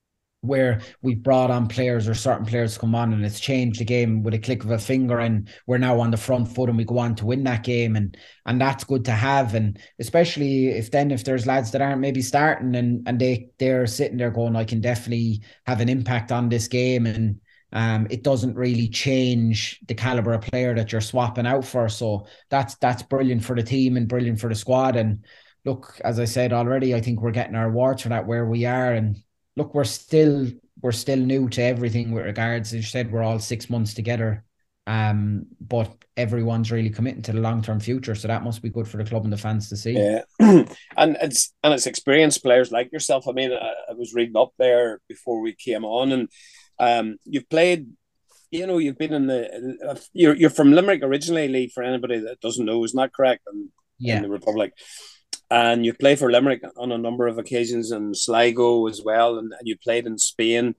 where we've brought on players or certain players come on and it's changed the game with a click of a finger, and we're now on the front foot and we go on to win that game, and and that's good to have. And especially if then if there's lads that aren't maybe starting and and they they're sitting there going, I can definitely have an impact on this game, and um it doesn't really change the caliber of player that you're swapping out for. So that's that's brilliant for the team and brilliant for the squad. And look, as I said already, I think we're getting our awards for that where we are. And look, we're still we're still new to everything with regards. As you said, we're all six months together, um, but everyone's really committing to the long term future. So that must be good for the club and the fans to see. Yeah, and it's and it's experienced players like yourself. I mean, I, I was reading up there before we came on, and um, you've played. You know, you've been in the. You're you're from Limerick originally, Lee. For anybody that doesn't know, isn't that correct? And yeah. In the Republic. And you played for Limerick on a number of occasions, and Sligo as well, and, and you played in Spain.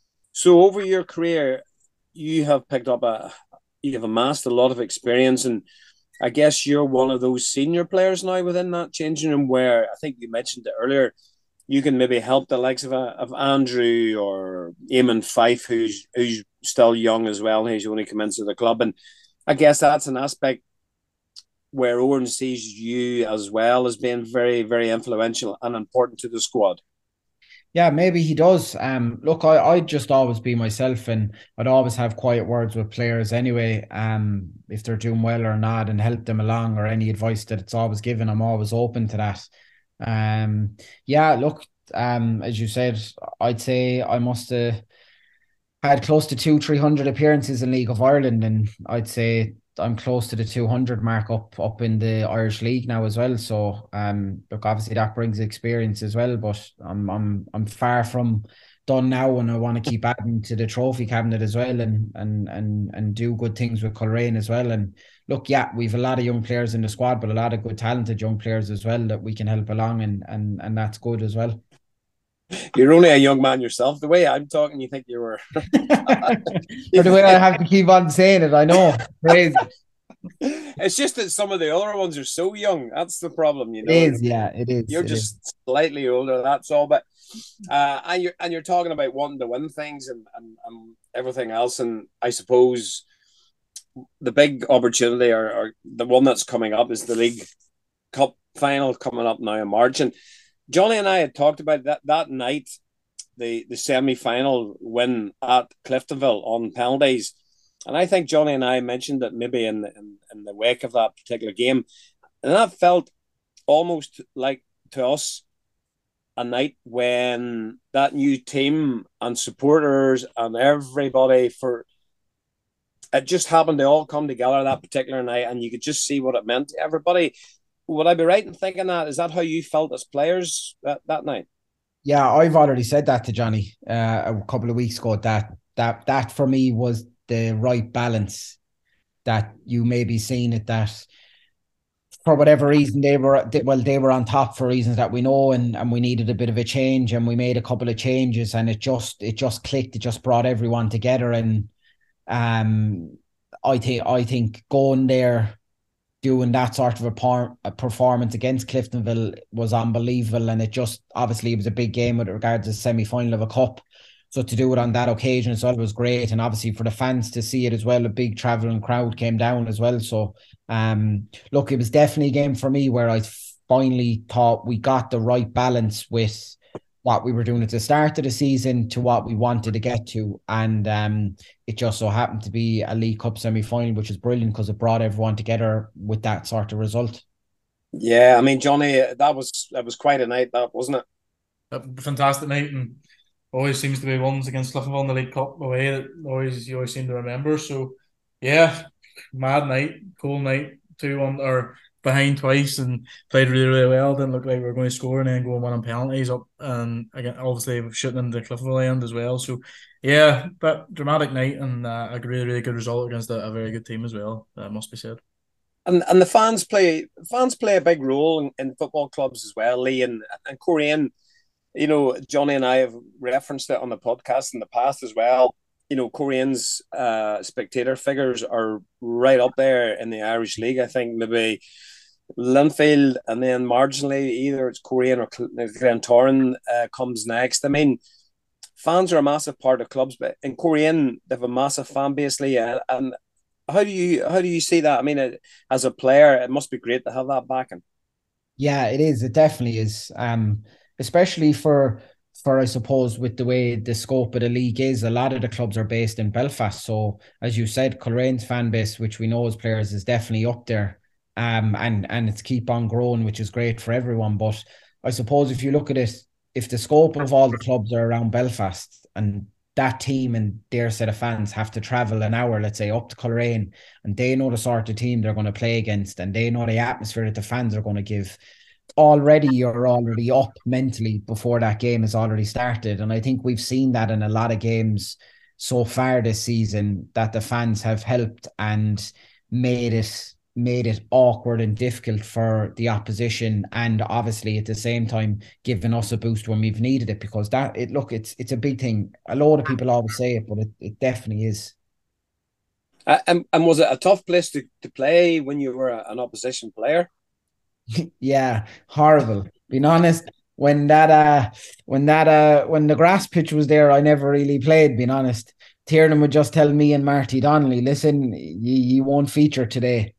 So over your career, you have picked up a, you have amassed a lot of experience, and I guess you're one of those senior players now within that changing room where I think you mentioned it earlier. You can maybe help the likes of a, of Andrew or Eamon Fife, who's who's still young as well. He's only come into the club, and I guess that's an aspect where Oran sees you as well as being very, very influential and important to the squad. Yeah, maybe he does. Um, look, I I'd just always be myself, and I'd always have quiet words with players anyway. Um, if they're doing well or not, and help them along, or any advice that it's always given, I'm always open to that. Um, yeah, look, um, as you said, I'd say I must have had close to two, three hundred appearances in League of Ireland, and I'd say I'm close to the two hundred mark up up in the Irish League now as well. So um look, obviously that brings experience as well, but I'm I'm I'm far from done now, and I want to keep adding to the trophy cabinet as well, and and and and do good things with Coleraine as well. And look, yeah, we've a lot of young players in the squad, but a lot of good talented young players as well that we can help along, and and and that's good as well. You're only a young man yourself. The way I'm talking, you think you were. For the way I have to keep on saying it, I know. Crazy. It's just that some of the other ones are so young. That's the problem, you know. It is, yeah, it is. You're it just is. slightly older. That's all. But uh, and you're and you're talking about wanting to win things and, and, and everything else. And I suppose the big opportunity, or, or the one that's coming up, is the League Cup final coming up now in March. And Johnny and I had talked about that that night, the, the semi-final win at Cliftonville on penalties. And I think Johnny and I mentioned that maybe in the, in, in the wake of that particular game. And that felt almost like, to us, a night when that new team and supporters and everybody, for it just happened to all come together that particular night, and you could just see what it meant to everybody. Would I be right in thinking that? Is that how you felt as players that, that night? Yeah, I've already said that to Johnny uh, a couple of weeks ago. That that that for me was the right balance. That you may be seeing it, that for whatever reason they were they, well they were on top for reasons that we know, and and we needed a bit of a change, and we made a couple of changes, and it just it just clicked. It just brought everyone together, and um, I think I think going there, doing that sort of a, par- a performance against Cliftonville was unbelievable. And it just, obviously it was a big game with regards to the semi-final of a cup. So to do it on that occasion as well was great. And obviously for the fans to see it as well, a big travelling crowd came down as well. So um, look, it was definitely a game for me where I finally thought we got the right balance with what we were doing at the start of the season to what we wanted to get to. And um, it just so happened to be a League Cup semi-final, which is brilliant because it brought everyone together with that sort of result. Yeah, I mean, Johnny, that was that was quite a night, that wasn't it? A fantastic night, and always seems to be ones against Cliftonville in the League Cup away that always you always seem to remember. So yeah, mad night, cool night, two one or behind twice and played really, really well. Didn't look like we were going to score and then go and win on penalties up. And again, obviously, we're shooting into the Cliffville end as well. So, yeah, but dramatic night and uh, a really, really good result against a, a very good team as well, uh, must be said. And and the fans play fans play a big role in, in football clubs as well, Lee. And, and Korean, you know, Johnny and I have referenced it on the podcast in the past as well. You know, Korean's uh, spectator figures are right up there in the Irish League. I think maybe Linfield, and then marginally either it's Korean or Glentoran uh, comes next. I mean, fans are a massive part of clubs, but in Korean they have a massive fan base, Lee. And, and how do you how do you see that? I mean, it, as a player, it must be great to have that backing. Yeah, it is. It definitely is. Um, especially for for I suppose with the way the scope of the league is, a lot of the clubs are based in Belfast. So as you said, Colerane's fan base, which we know as players, is definitely up there. Um, and and it's keep on growing, which is great for everyone. But I suppose if you look at it, if the scope of all the clubs are around Belfast and that team and their set of fans have to travel an hour, let's say, up to Coleraine, and they know the sort of team they're going to play against, and they know the atmosphere that the fans are going to give, already you're already up mentally before that game has already started. And I think we've seen that in a lot of games so far this season, that the fans have helped and made it made it awkward and difficult for the opposition, and obviously at the same time giving us a boost when we've needed it, because that it look it's it's a big thing. A lot of people always say it, but it, it definitely is. Uh, and, and was it a tough place to, to play when you were a, an opposition player? Yeah, horrible. Being honest, when that uh when that uh when the grass pitch was there, I never really played, being honest. Tiernan would just tell me and Marty Donnelly, listen, you, you won't feature today.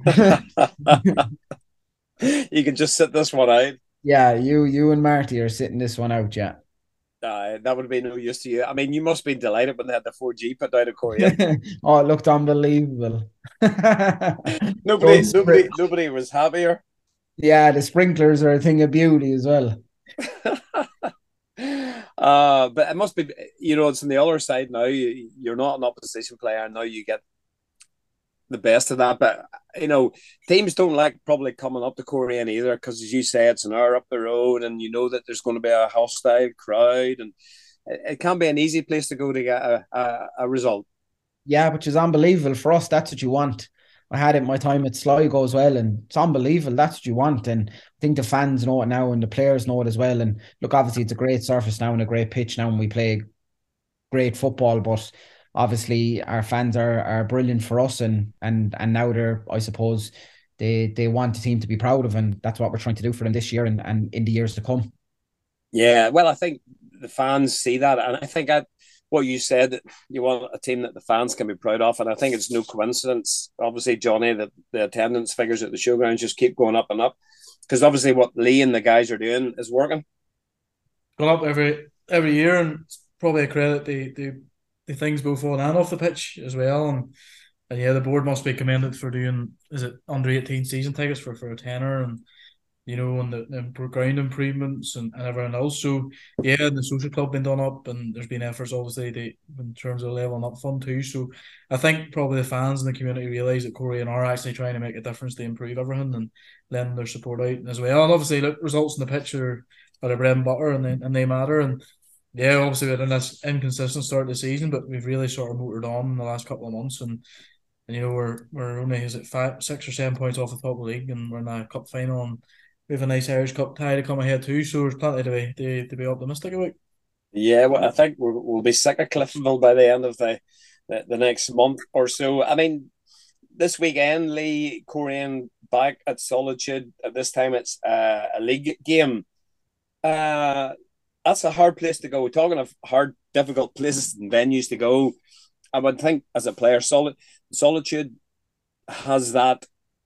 You can just sit this one out. Yeah, you you and Marty are sitting this one out, yeah. Uh, that would be no use to you. I mean, you must be delighted when they had the four G put out of Korea. Oh, it looked unbelievable. nobody, nobody, nobody was happier. Yeah, the sprinklers are a thing of beauty as well. uh, but it must be, you know, it's on the other side now. You, you're not an opposition player. Now you get the best of that. But, you know, teams don't like probably coming up to Korean either, because as you say, it's an hour up the road and you know that there's going to be a hostile crowd, and it, it can't be an easy place to go to get a, a, a result. Yeah, which is unbelievable. For us, that's what you want. I had it my time at Sligo as well, and it's unbelievable. That's what you want. And I think the fans know it now and the players know it as well. And look, obviously it's a great surface now and a great pitch now, and we play great football, but obviously our fans are are brilliant for us, and and and now they're, I suppose, they they want the team to be proud of, and that's what we're trying to do for them this year and, and in the years to come. Yeah, well, I think the fans see that, and I think I what you said, you want a team that the fans can be proud of, and I think it's no coincidence, obviously, Johnny, that the attendance figures at the showgrounds just keep going up and up, because obviously what Lee and the guys are doing is working. Going up every every year, and it's probably a credit to the the things both on and off the pitch as well. And and yeah, the board must be commended for doing, is it under eighteen season tickets for, for a tenner, and you know, and the, the ground improvements and, and everything else. So yeah, and the social club been done up, and there's been efforts obviously to, in terms of leveling up fund too. So I think probably the fans and the community realise that Korean are actually trying to make a difference to improve everything and lend their support out as well. And obviously, look, results in the pitch are, are the bread and butter, and they, and they matter. And yeah, obviously we had a nice inconsistent start to the season, but we've really sort of motored on in the last couple of months, and and you know, we're we're only, is it five, six or seven points off the top of the league, and we're in a cup final, and we have a nice Irish Cup tie to come ahead too, so there's plenty to be to, to be optimistic about. Yeah, well, I think we'll, we'll be sick of Cliffville by the end of the, the the next month or so. I mean, this weekend, Lee, Korean back at Solitude. At this time, it's uh, a league game. Uh, that's a hard place to go. We're talking of hard, difficult places and venues to go. I would think as a player, Solid Solitude has that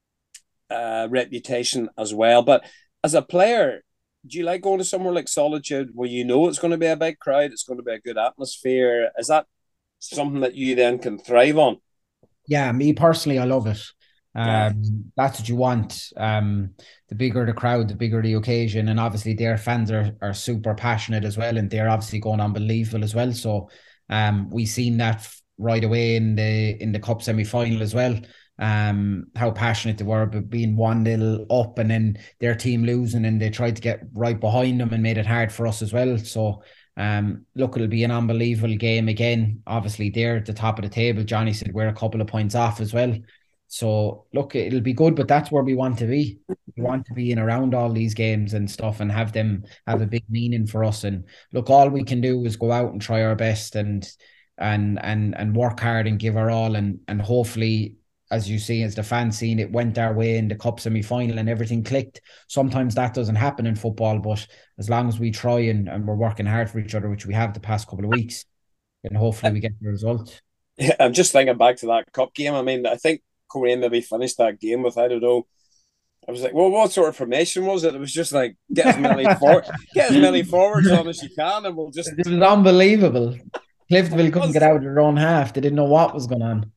uh, reputation as well. But as a player, do you like going to somewhere like Solitude where you know it's going to be a big crowd, it's going to be a good atmosphere? Is that something that you then can thrive on? Yeah, me personally, I love it. Um, yeah. That's what you want. Um, the bigger the crowd, the bigger the occasion, and obviously their fans are are super passionate as well, and they're obviously going unbelievable as well. So, um, we seen that right away in the in the cup semi final as well. um, how passionate they were about being one nil up and then their team losing, and they tried to get right behind them and made it hard for us as well. So um, look, it'll be an unbelievable game again. Obviously, they're at the top of the table. Johnny said we're a couple of points off as well. So look, it'll be good, but that's where we want to be. We want to be in around all these games and stuff and have them have a big meaning for us. And look, all we can do is go out and try our best and and and and work hard and give our all, and and hopefully, as you see, as the fans seen, it went our way in the cup semi-final and everything clicked. Sometimes that doesn't happen in football, but as long as we try and, and we're working hard for each other, which we have the past couple of weeks, then hopefully we get the result. Yeah, I'm just thinking back to that cup game. I mean, I think Korean maybe finished that game with, I don't know, I was like, well, what sort of formation was it? It was just like, get as many for- get as many forwards on as you can, and we'll just. It was unbelievable. Cliftonville couldn't get out of their own half. They didn't know what was going on.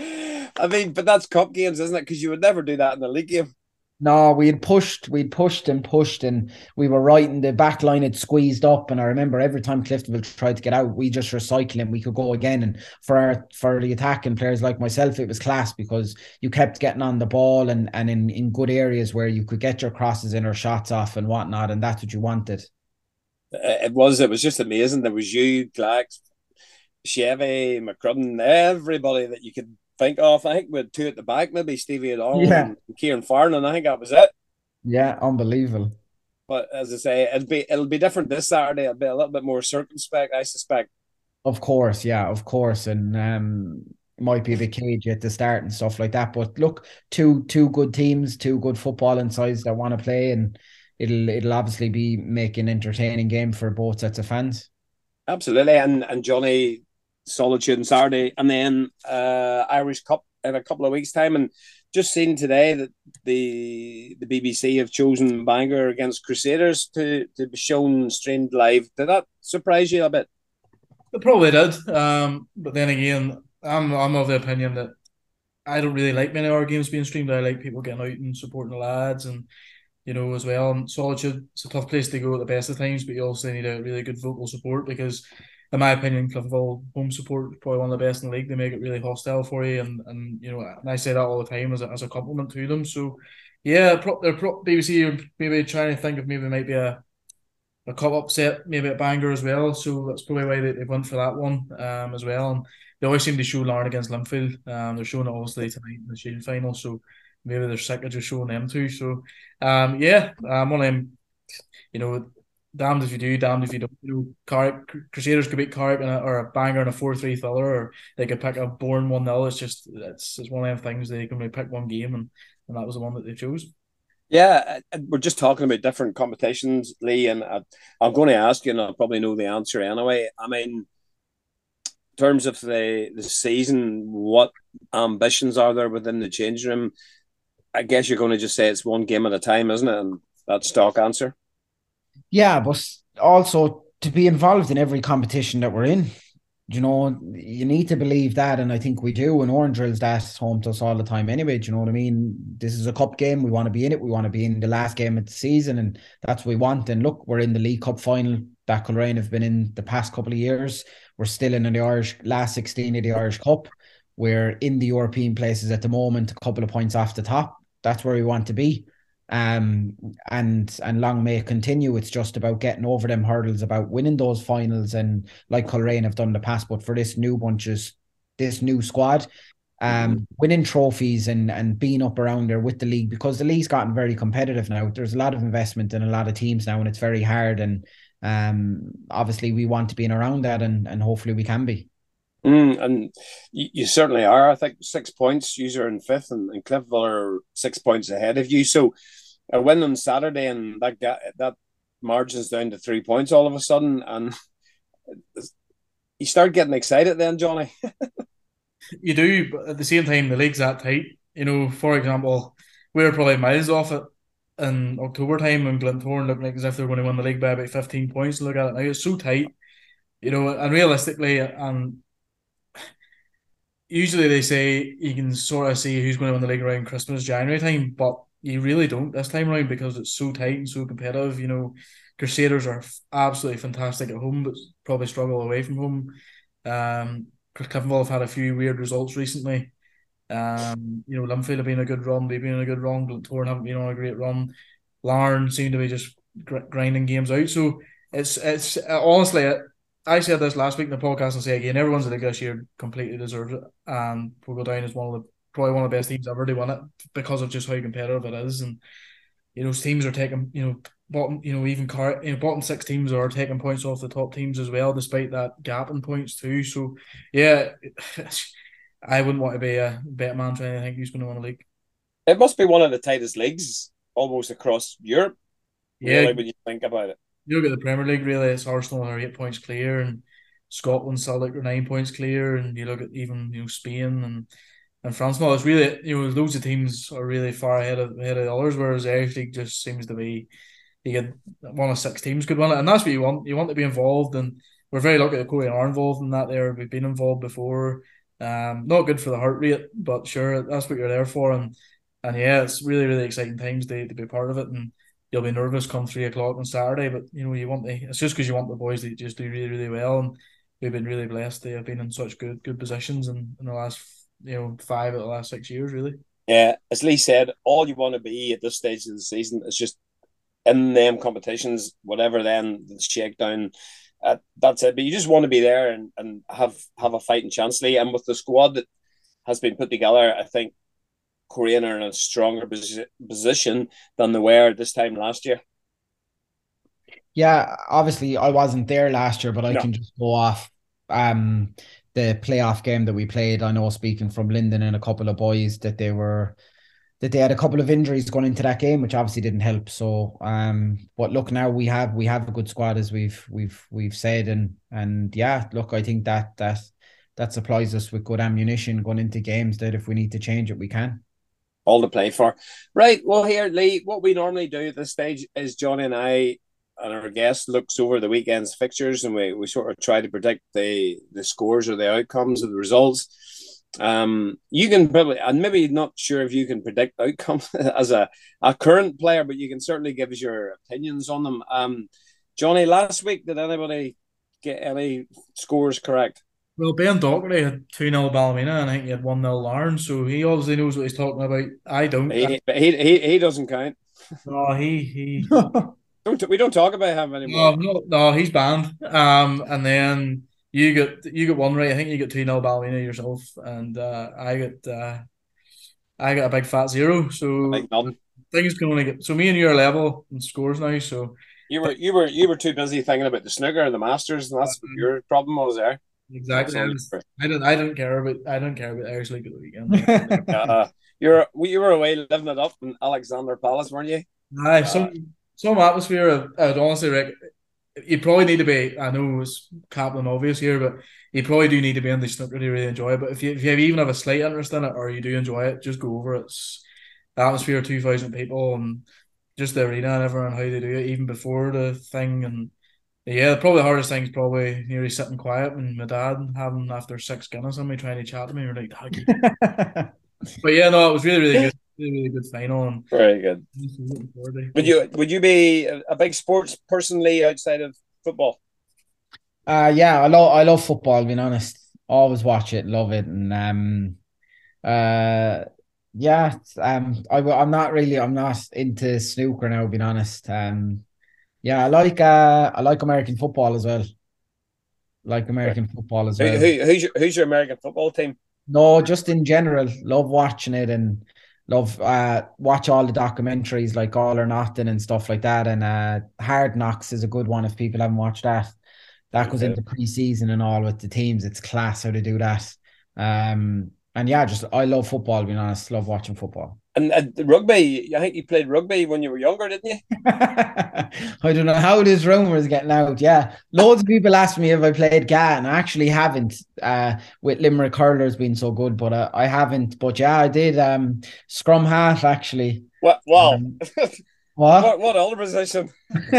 I mean, but that's cup games, isn't it? Because you would never do that in a league game. No, we had pushed, we'd pushed and pushed, and we were right, and the back line had squeezed up. And I remember every time Cliftonville tried to get out, we just recycle and we could go again. And for our, for the attacking players like myself, it was class because you kept getting on the ball and, and in, in good areas where you could get your crosses in or shots off and whatnot. And that's what you wanted. It was, it was just amazing. There was you, Glax, Chevy, McCrudden, everybody that you could think of. I think we had two at the back, maybe Stevie O'Donnell yeah. and Kieran Farnan, and I think that was it. Yeah, unbelievable. But as I say, it'll be it'll be different this Saturday. It'll be a little bit more circumspect, I suspect. Of course, yeah, of course, and um, it might be a bit cagey at the start and stuff like that. But look, two two good teams, two good footballing sides that want to play, and it'll it'll obviously be making an entertaining game for both sets of fans. Absolutely, and and Johnny. Solitude on Saturday, and then uh, Irish Cup in a couple of weeks' time. And just seen today that the the B B C have chosen Bangor against Crusaders to, to be shown streamed live. Did that surprise you a bit? It probably did. Um, but then again, I'm I'm of the opinion that I don't really like many of our games being streamed. I like people getting out and supporting the lads, and you know, as well. And Solitude, it's a tough place to go at the best of times, but you also need a really good vocal support because, in my opinion, Cliftonville home support is probably one of the best in the league. They make it really hostile for you, and and you know, and I say that all the time as a, as a compliment to them. So, yeah, pro, they're pro, B B C are maybe trying to think of maybe might be a a cup upset maybe at Bangor as well. So that's probably why they, they went for that one um as well. And they always seem to show Larne against Linfield. Um, they're showing it obviously tonight in the Shield final. So maybe they're sick of just showing them too. So, um, yeah, um, one of them, you know. Damned if you do, damned if you don't. You know, Carrick, Crusaders could beat Carrick in a, or a Bangor in a four three thriller, or they could pick a Bourne one nil. It's just it's it's one of them things they can only pick one game, and, and that was the one that they chose. Yeah, we're just talking about different competitions, Lee, and I, I'm going to ask you, and I'll probably know the answer anyway. I mean, in terms of the the season, what ambitions are there within the changing room? I guess you're going to just say it's one game at a time, isn't it? And that's stock answer. Yeah, but also to be involved in every competition that we're in, you know, you need to believe that, and I think we do. And Orange drills that home to us all the time anyway. Do you know what I mean? This is a cup game. We want to be in it. We want to be in the last game of the season, and that's what we want. And look, we're in the League Cup final that Coleraine have been in the past couple of years. We're still in the Irish last sixteen of the Irish Cup. We're in the European places at the moment, a couple of points off the top. That's where we want to be. Um and and long may it continue. It's just about getting over them hurdles, about winning those finals, and like Coleraine have done in the past. But for this new bunches, this new squad, um, mm-hmm. winning trophies and and being up around there with the league, because the league's gotten very competitive now. There's a lot of investment in a lot of teams now, and it's very hard. And um, obviously we want to be in around that, and and hopefully we can be. Mm, and you, you certainly are. I think six points. You are in fifth, and, and Cliftonville are six points ahead of you. So a win on Saturday, and that that margin's down to three points all of a sudden, and you start getting excited then, Johnny. You do, but at the same time, the league's that tight. You know, for example, we were probably miles off it in October time when Glentoran looked like as if they were going to win the league by about fifteen points. Look at it now; it's so tight. You know, and realistically, and usually they say you can sort of see who's going to win the league around Christmas, January time, but you really don't this time around because it's so tight and so competitive. You know, Crusaders are absolutely fantastic at home, but probably struggle away from home. Um, Cliftonville have had a few weird results recently. Um, you know, Linfield have been a good run. They've been in a good run. Glentoran haven't been on a great run. Larne seem to be just gr- grinding games out. So it's it's uh, honestly, I said this last week in the podcast and say again, everyone's in the league this year completely deserves it, and will go down as one of the probably one of the best teams ever to win it because of just how competitive it is. And you know, teams are taking, you know, bottom, you know, even car, you know, bottom six teams are taking points off the top teams as well, despite that gap in points too. So yeah, I wouldn't want to be a bet man trying to think who's going to win a league. It must be one of the tightest leagues almost across Europe. Yeah, really, when you think about it. You look at the Premier League, really, it's Arsenal are eight points clear, and Scotland, Celtic are nine points clear, and you look at even you know Spain and and France. No, it's really you know loads of teams are really far ahead of ahead of the others, whereas the Irish League just seems to be you get one of six teams could win it, and that's what you want. You want to be involved, and we're very lucky that Corey are involved in that. There, we've been involved before. Um, not good for the heart rate, but sure, that's what you're there for, and and yeah, it's really really exciting times to to be part of it, and you'll be nervous come three o'clock on Saturday, but you know you want the it's just because you want the boys to just do really really well, and we've been really blessed. They have been in such good good positions in, in the last you know five of the last six years really. Yeah, as Lee said, all you want to be at this stage of the season is just in them competitions, whatever. Then the shakedown, uh, that's it. But you just want to be there and, and have have a fighting chance, Lee. And with the squad that has been put together, I think Korean are in a stronger position than they were this time last year. Yeah, obviously I wasn't there last year, but I no. can just go off um the playoff game that we played. I know, speaking from Linden and a couple of boys, that they were that they had a couple of injuries going into that game, which obviously didn't help. So um but look, now we have we have a good squad, as we've we've we've said, and and yeah, look, I think that that that supplies us with good ammunition going into games that if we need to change it, we can. All to play for. Right, well here, Lee, what we normally do at this stage is Johnny and I and our guest looks over the weekend's fixtures, and we, we sort of try to predict the the scores or the outcomes of the results. Um, you can probably, and maybe not sure if you can predict outcomes as a, a current player, but you can certainly give us your opinions on them. Um, Johnny, last week, did anybody get any scores correct? Well, Ben Dockery had two nil Ballymena, and I think he had one nil Larne, so he obviously knows what he's talking about. I don't. He he he, he doesn't count. No, he he. don't we don't talk about him anymore. No, no, no, he's banned. Um, and then you get you get one right. I think you get two nil Ballymena yourself, and uh, I get uh, I got a big fat zero. So things can only get so me and you are level in scores now. So you were you were you were too busy thinking about the snooker and the Masters, and that's what your problem was there. Exactly. I, was, I don't. I don't care about. I don't care about Irish League at the weekend. uh, you're you were away living it up in Alexander Palace, weren't you? Aye, uh, some some atmosphere. I would honestly reckon you probably need to be. I know it's Kaplan obvious here, but you probably do need to be in the snooker to really enjoy it. But if you if you even have a slight interest in it, or you do enjoy it, just go over it. It's the atmosphere of two thousand people and just the arena and everyone, how they do it, even before the thing. And yeah, probably the hardest thing is probably nearly sitting quiet when my dad having after six Guinness on me trying to chat to me. You're like, Huggy. But yeah, no, it was really, really good. Really, really good final. And very good. Would you would you be a big sports personally outside of football? Uh yeah, I love I love football, being honest. Always watch it, love it, and um uh yeah, um I I'm not really I'm not into snooker now, being honest. Um Yeah, I like uh, I like American football as well. Like American right. football as well. Who, who, who's your Who's your American football team? No, just in general, love watching it and love uh watch all the documentaries like All or Nothing and stuff like that. And uh, Hard Knocks is a good one if people haven't watched that. That goes okay. into pre-season and all with the teams. It's class how to do that. Um, and yeah, just I love football. Being honest, love watching football. And uh, rugby, I think you played rugby when you were younger, didn't you? I don't know how this rumour is getting out. Yeah, loads of people ask me if I played G A, and I actually haven't. Uh, with Limerick hurlers being so good, but uh, I haven't. But yeah, I did. Um, scrum half actually. What? Wow. Um, what? what? What other position?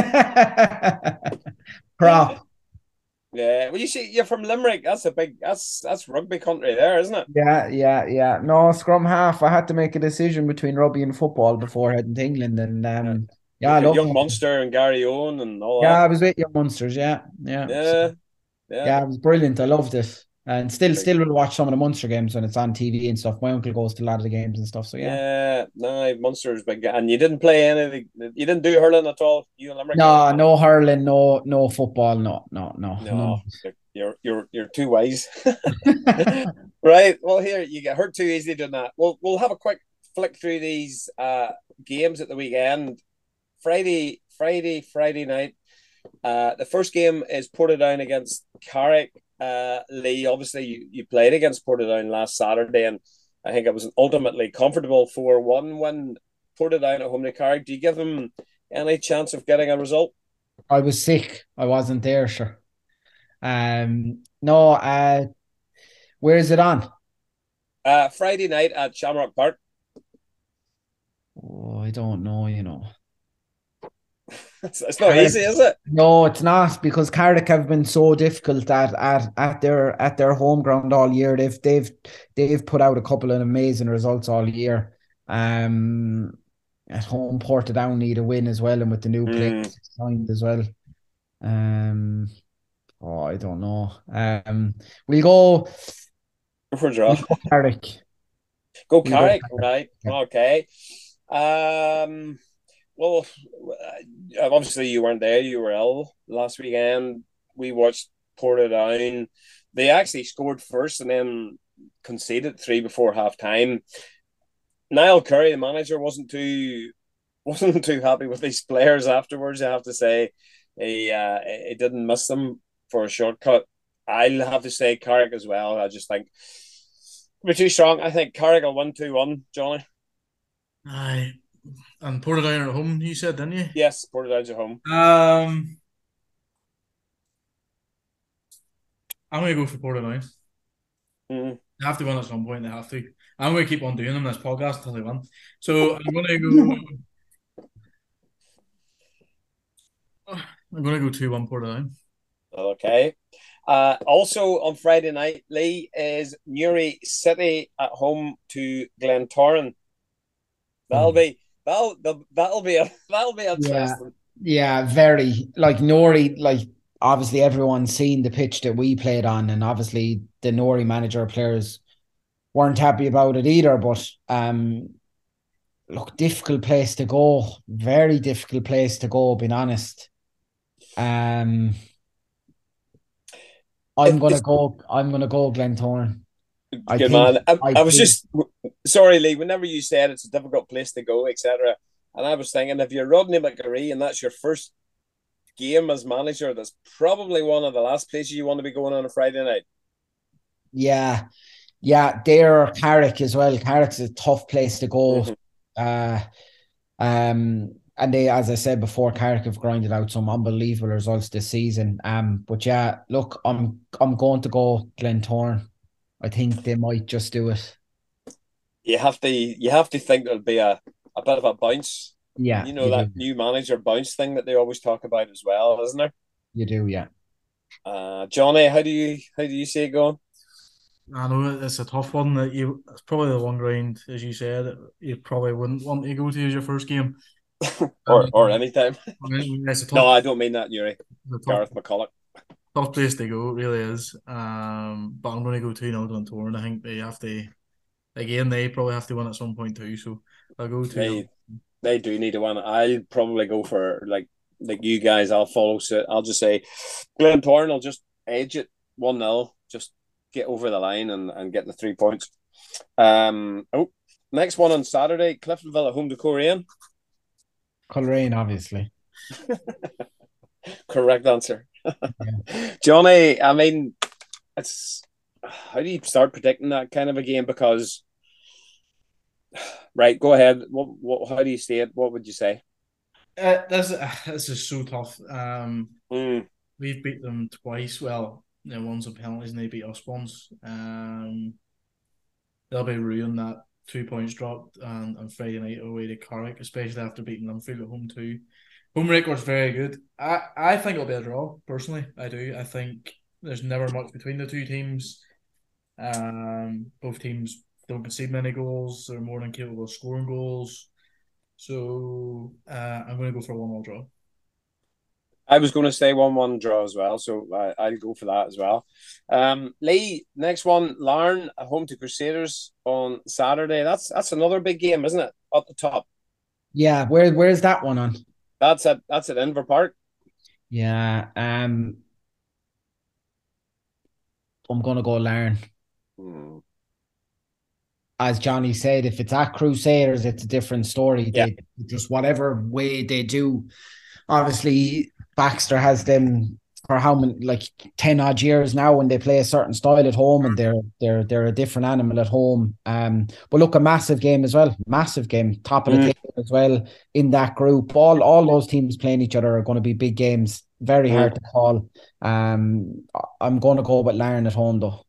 Prop. Yeah, well, you see, you're from Limerick. That's a big. That's that's rugby country there, isn't it? Yeah, yeah, yeah. No, scrum half. I had to make a decision between rugby and football before heading to England, and um, yeah, yeah I love Young Munster and Gary Owen and all yeah, that. Yeah, I was with Young Munsters. Yeah, yeah, yeah, so, yeah. Yeah, it was brilliant. I loved it. And still, still will watch some of the Munster games when it's on T V and stuff. My uncle goes to a lot of the games and stuff. So yeah. Yeah, no, Munster's big. And you didn't play any. You didn't do hurling at all. You and Limerick. No, no hurling, no, no football, no, no, no, no. You're you're you're too wise. Right. Well, here you get hurt too easily doing that. We'll we'll have a quick flick through these uh games at the weekend. Friday, Friday, Friday night. Uh, the first game is Portadown against Carrick. Uh, Lee, obviously, you, you played against Portadown last Saturday, and I think it was an ultimately comfortable four one win. Portadown at home to Carrick. Do you give them any chance of getting a result? I was sick. I wasn't there, sure. Um, no, uh, where is it on? Uh, Friday night at Shamrock Park. Oh, I don't know, you know. It's, it's not Carrick, easy, is it? No, it's not, because Cardiff have been so difficult at, at at their at their home ground all year. They've they've they've put out a couple of amazing results all year. Um, at home, Portadown need a win as well, and with the new players mm. signed as well. Um, oh, I don't know. Um, we'll go. For draw. We'll go Cardiff. Go Cardiff, we'll right? Yeah. Okay. Um. Well, obviously you weren't there. You were ill last weekend. We watched Portadown. They actually scored first and then conceded three before half time. Niall Curry, the manager, wasn't too wasn't too happy with these players afterwards. I have to say, he uh, he didn't miss them for a shortcut. I'll have to say Carrick as well. I just think we're too strong. I think Carrick will win two one. Johnny. Aye. And Portadown at home, you said, didn't you? Yes, Portadown's at home. Um, I'm going to go for Portadown. Mm. They have to win at some point. They have to. I'm going to keep on doing them this podcast until they win. So I'm going to go. I'm going to go two one Portadown. Okay. Uh, also on Friday night, Lee, is Newry City at home to Glentoran. That'll be. That'll that'll be a that'll be interesting. Yeah, yeah, very like Nori. Like obviously everyone's seen the pitch that we played on, and obviously the Nori manager players weren't happy about it either. But um, look, difficult place to go. Very difficult place to go. Being honest, um, I'm gonna it's, go. I'm gonna go Glentoran. I good man. I, I, I was think, just sorry, Lee. Whenever you said it's a difficult place to go, et cetera, and I was thinking if you're Rodney McGaree and that's your first game as manager, that's probably one of the last places you want to be going on a Friday night. Yeah, yeah. They're Carrick as well. Carrick's a tough place to go. Mm-hmm. Uh, um, and they, as I said before, Carrick have grinded out some unbelievable results this season. Um, but yeah, look, I'm I'm going to go Glentoran. I think they might just do it. You have to you have to think there'll be a, a bit of a bounce. Yeah. You know, you that do. New manager bounce thing that they always talk about as well, isn't there? You do, yeah. Uh Johnny, how do you how do you see it going? I know it's a tough one that you it's probably the one ground, as you said, that you probably wouldn't want to go to as your first game. or um, or anytime. I mean, it's a tough, no, I don't mean that, Newry. Gareth McCulloch. Tough place to go, it really is. Um, but I'm going to go two nil Glentoran. I think they have to, again, they probably have to win at some point too. So I'll go two nil. They, they do need to win. I'll probably go for, like, like you guys, I'll follow suit. I'll just say Glentoran will just edge it one nil, just get over the line and, and get the three points. Um, oh, next one on Saturday, Cliftonville at home to Coleraine. Coleraine, obviously. Correct answer. Yeah. Johnny, I mean, it's how do you start predicting that kind of a game? Because, right, go ahead. What, what, how do you see it? What would you say? Uh, this, uh, this is so tough. Um, mm. We've beat them twice. Well, you know, one's on penalties and they beat us once. Um, they'll be ruined that two points dropped and on Friday night away to Carrick, especially after beating Linfield at home too. Home record's very good. I, I think it'll be a draw, personally. I do. I think there's never much between the two teams. Um, both teams don't concede many goals. They're more than capable of scoring goals. So uh, I'm going to go for a one-all draw. I was going to say one one draw as well, so I, I'll go for that as well. Um, Lee, next one, Larne, home to Crusaders on Saturday. That's that's another big game, isn't it? Up the top. Yeah, where where's that one on? That's at that's at Inver Park. Yeah, um, I'm gonna go Larne. Hmm. As Johnny said, if it's at Crusaders, it's a different story. Yeah. They just whatever way they do. Obviously, Baxter has them for how many, like ten odd years now, when they play a certain style at home, and they're they're they're a different animal at home. Um, but look, a massive game as well, massive game, top of the Mm. table as well in that group. All all those teams playing each other are going to be big games. Very hard Mm. to call. Um, I'm going to go with Larne at home though.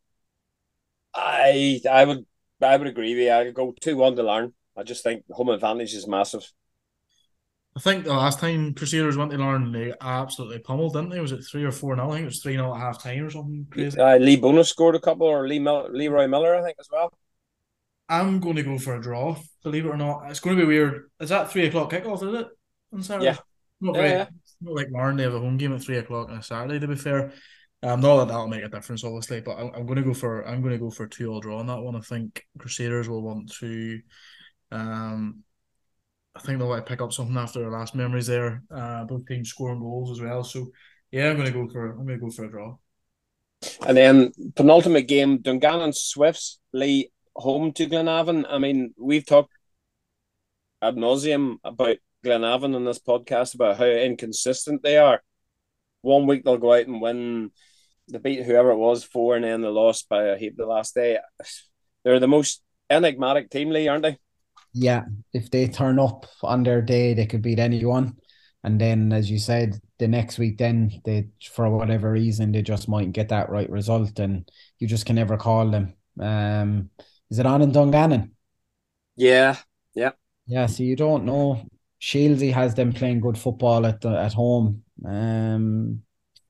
I I would I would agree with you. I'd go two one to Larne. I just think home advantage is massive. I think the last time Crusaders went to Larne, they absolutely pummeled, didn't they? Was it three or four nil? I think it was three nil at half time or something crazy. Uh, Lee Bonus scored a couple, or Lee Mil- Leroy Miller, I think, as well. I'm going to go for a draw, believe it or not. It's going to be weird. Is that three o'clock kickoff, is it? On Saturday? Yeah. Not Yeah, very, yeah. It's not like Larne, they have a home game at three o'clock on a Saturday, to be fair. Um, not that that'll make a difference, obviously, but I'm, I'm going to go for I'm going to go for a two all draw on that one. I think Crusaders will want to. Um, I think they'll want to pick up something after their last memories there. Uh, both teams scoring goals as well. So yeah, I'm going to go for I'm going to go for a draw. And then penultimate game, Dungannon Swifts, Lee, home to Glenavon. I mean, we've talked ad nauseum about Glenavon in this podcast about how inconsistent they are. One week they'll go out and win, they beat whoever it was four, and then they lost by a heap the last day. They're the most enigmatic team, Lee, aren't they? Yeah, if they turn up on their day, they could beat anyone. And then, as you said, the next week, then they, for whatever reason, they just might get that right result, and you just can never call them. Um, is it on in Dungannon? Yeah, yeah. Yeah, so you don't know. Shieldsy has them playing good football at the, at home. Um,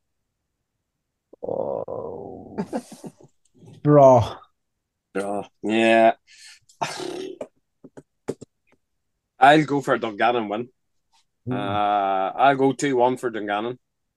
oh, draw. Oh, yeah. I'll go for a Dungannon win. Uh, I'll go two one for Dungannon.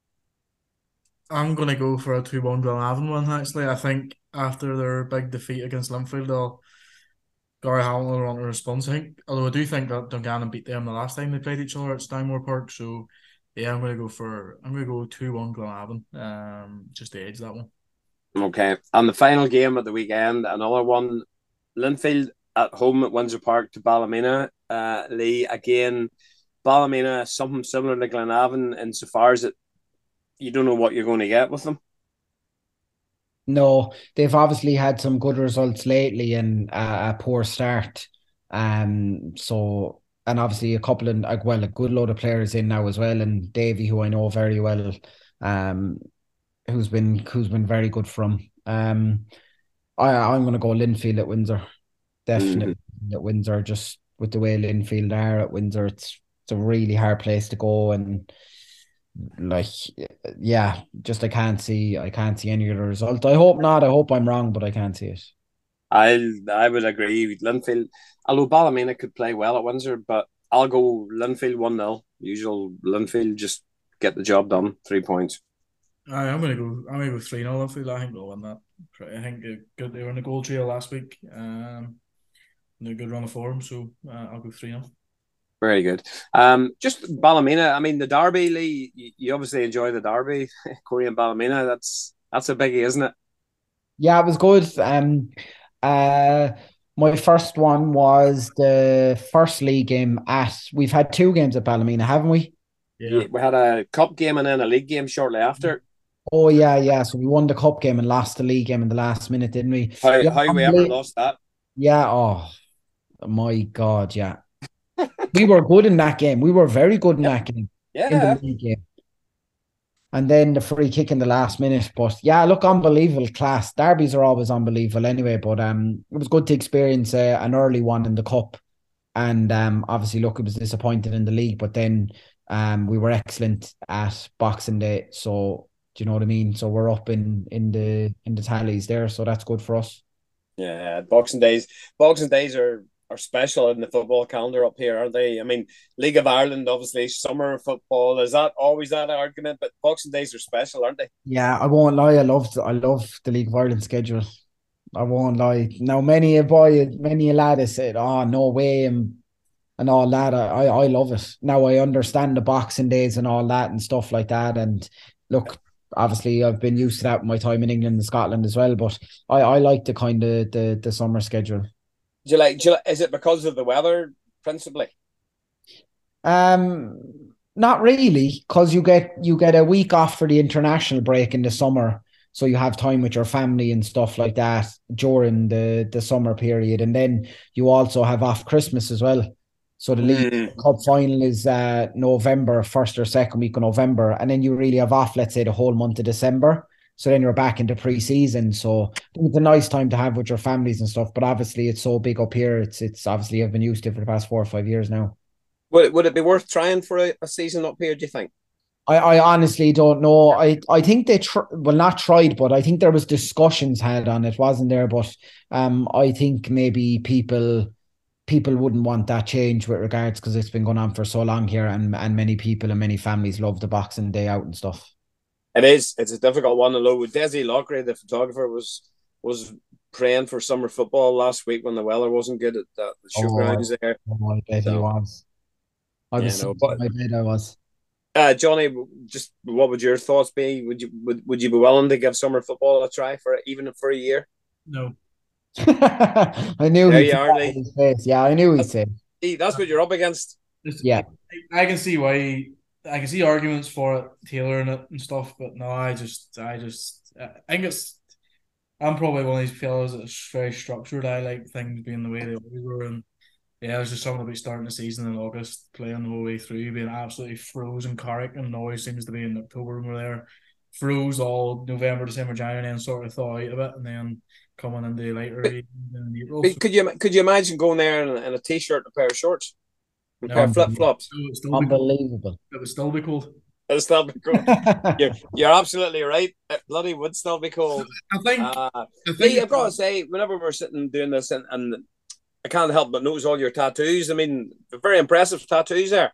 I'm going to go for a two one Glenavon one, actually. I think after their big defeat against Linfield, they'll Gary Hamilton will want a response. I think, although I do think that Dungannon beat them the last time they played each other at Stanmore Park. So yeah, I'm going to go for I'm going to go two one Glenavon. Um, just to edge that one. Okay, and the final game of the weekend, another one, Linfield at home at Windsor Park to Ballymena. Uh, Lee, again, Ballymena, something similar to Glenavon insofar as it, you don't know what you're going to get with them. No, they've obviously had some good results lately and uh, a poor start. Um, so and obviously a couple of like, well, a good load of players in now as well, and Davy, who I know very well, um, who's been who's been very good from. Um, I I'm going to go Linfield at Windsor, definitely mm-hmm. at Windsor. Just with the way Linfield are at Windsor, it's it's a really hard place to go, and like yeah, just I can't see I can't see any other result. I hope not. I hope I'm wrong, but I can't see it. I I would agree with Linfield. Although Ballymena could play well at Windsor, but I'll go Linfield one nil. Usual Linfield, just get the job done. Three points. Aye, I'm gonna go. I'm gonna go three nil. Linfield. I think they'll win that. I think they're good. They were in the goal trail last week. Um, they're a good run of form, so uh, I'll go three nil. Very good. Um, just Ballymena. I mean, the derby, Lee. You, you obviously enjoy the derby, Corey and Ballymena. That's that's a biggie, isn't it? Yeah, it was good. Um, uh, my first one was the first league game at. We've had two games at Ballymena, haven't we? Yeah. yeah, we had a cup game and then a league game shortly after. Oh yeah, yeah. So we won the cup game and lost the league game in the last minute, didn't we? How yeah, how we ever lost that? Yeah. Oh my God. Yeah. We were good in that game. We were very good in yeah. that game. Yeah. In the league game. And then the free kick in the last minute. But yeah, look, unbelievable class. Derbies are always unbelievable anyway. But um, it was good to experience uh, an early one in the cup. And um, obviously, look, it was disappointed in the league. But then um, we were excellent at Boxing Day. So do you know what I mean? So we're up in in the in the tallies there. So that's good for us. Yeah, Boxing Days. Boxing Days are are special in the football calendar up here, aren't they? I mean, League of Ireland, obviously, summer football, is that always that argument? But Boxing Days are special, aren't they? Yeah, I won't lie. I love I love the League of Ireland schedule. I won't lie. Now, many a boy, many a lad has said, "Oh, no way," and and all that. I, I love it. Now I understand the Boxing Days and all that and stuff like that. And look, obviously I've been used to that with my time in England and Scotland as well. But I, I like the kind of the the summer schedule. Do you like? Do you, is it because of the weather principally? Um, not really, because you get you get a week off for the international break in the summer, so you have time with your family and stuff like that during the the summer period, and then you also have off Christmas as well. So the League Mm. Cup final is uh, November, first or second week of November, and then you really have off, let's say, the whole month of December. So then you're back into pre-season. So it's a nice time to have with your families and stuff. But obviously, it's so big up here. It's it's obviously I've been used to it for the past four or five years now. Would it, would it be worth trying for a, a season up here, do you think? I, I honestly don't know. I, I think they tr- well not tried, but I think there was discussions had on it, wasn't there? But um, I think maybe people people wouldn't want that change with regards because it's been going on for so long here, and and many people and many families love the Boxing Day out and stuff. It is. It's a difficult one. Although Desi Lockery, the photographer, was was praying for summer football last week when the weather wasn't good at the, the showgrounds Oh, there. oh, I bet he So, was. I yeah, was. no, but I bet I was. uh, Johnny, just what would your thoughts be? Would you would, would you be willing to give summer football a try for even for a year? No. I knew There he'd you say are, that Lee. with his face. Yeah, I knew he'd say. Hey, that's what you're up against. Just, Yeah. I can see why I can see arguments for it, tailoring it and stuff, but no, I just I just I think it's I'm probably one of these fellas that's very structured. I like things being the way they always were, and yeah, there's just something about starting the season in August, playing the whole way through, being absolutely frozen. Carrick and always seems to be in October when we're there, froze all November, December, January, and then sort of thaw out a bit, and then coming into later in April. So, Could you could you imagine going there in, in a t-shirt and a pair of shorts, and a pair no, of flip flops? it would still be cold. Unbelievable. It would still be cold. It'll still be cold. You're you're absolutely right. It bloody would still be cold. I think. Uh, I think Lee, I've it's- got to say, whenever we're sitting doing this, and, and I can't help but notice all your tattoos. I mean, very impressive tattoos there.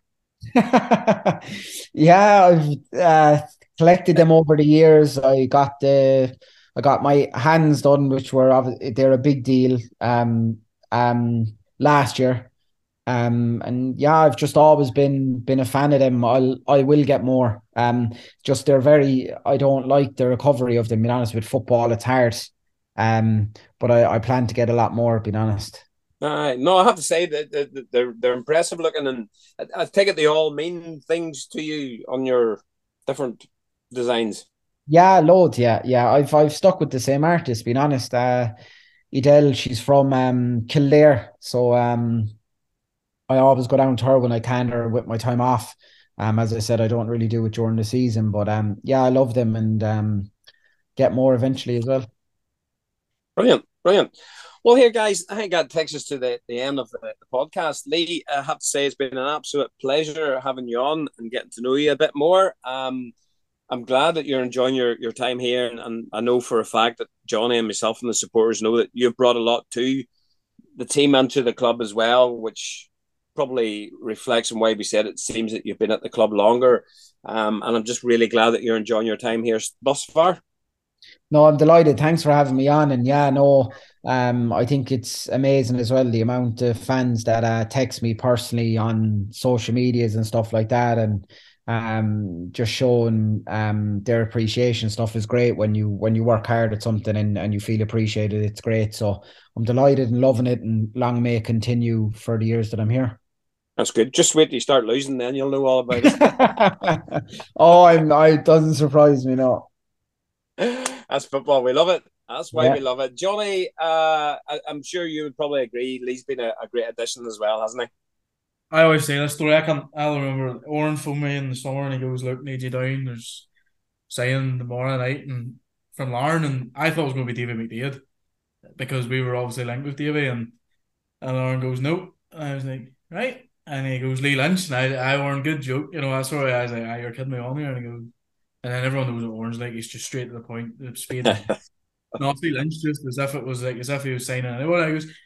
Yeah, I've uh, collected them over the years. I got the I got my hands done, which were obvi- they're a big deal. Um, um, last year. Um, and yeah, I've just always been been a fan of them. I'll I will get more. Um, just they're very. I don't like the recovery of them. Being honest, with football, it's hard. Um, but I I plan to get a lot more. Being honest. Uh, no, I have to say that that they're they're impressive looking, and I, I take it they all mean things to you on your different designs. Yeah, loads. Yeah, yeah. I've I've stuck with the same artist. Being honest. Uh, Edel, she's from um Kildare, so um. I always go down to her when I can or with my time off. Um, as I said, I don't really do it during the season, but um, yeah, I love them and um, get more eventually as well. Brilliant, brilliant. Well, here, guys, I think that takes us to the, the end of the, the podcast. Lee, I have to say it's been an absolute pleasure having you on and getting to know you a bit more. Um, I'm glad that you're enjoying your, your time here, and, and I know for a fact that Johnny and myself and the supporters know that you've brought a lot to the team and to the club as well, which probably reflects on why we said it seems that you've been at the club longer. Um, and I'm just really glad that you're enjoying your time here thus far. No, I'm delighted. Thanks for having me on. And yeah, no, um, I think it's amazing as well, the amount of fans that uh, text me personally on social medias and stuff like that. And um, just showing um, their appreciation stuff is great when you when you work hard at something and, and you feel appreciated. It's great. So I'm delighted and loving it, and long may it continue for the years that I'm here. That's good. Just wait till you start losing, then you'll know all about it. Oh, I'm. I it doesn't surprise me, no. That's football. We love it. That's why Yeah. we love it. Johnny, uh, I, I'm sure you would probably agree. Lee's been a, a great addition as well, hasn't he? I always say this story. I can I'll remember Oren phoned me in the summer and he goes, "Look, need you down. There's signing tomorrow night and from Larne," and I thought it was going to be David McDaid because we were obviously linked with Davy, and and Lauren goes, "Nope." And I was like, "Right," and he goes, "Lee Lynch," and I I Oren, good joke, you know. That's why I was like, "Ah, you're kidding me on here," and he goes, and then everyone knows what Oren's like. He's just straight to the point. The speed. Not Lee Lynch, just as if it was like as if he was signing anyone. I goes,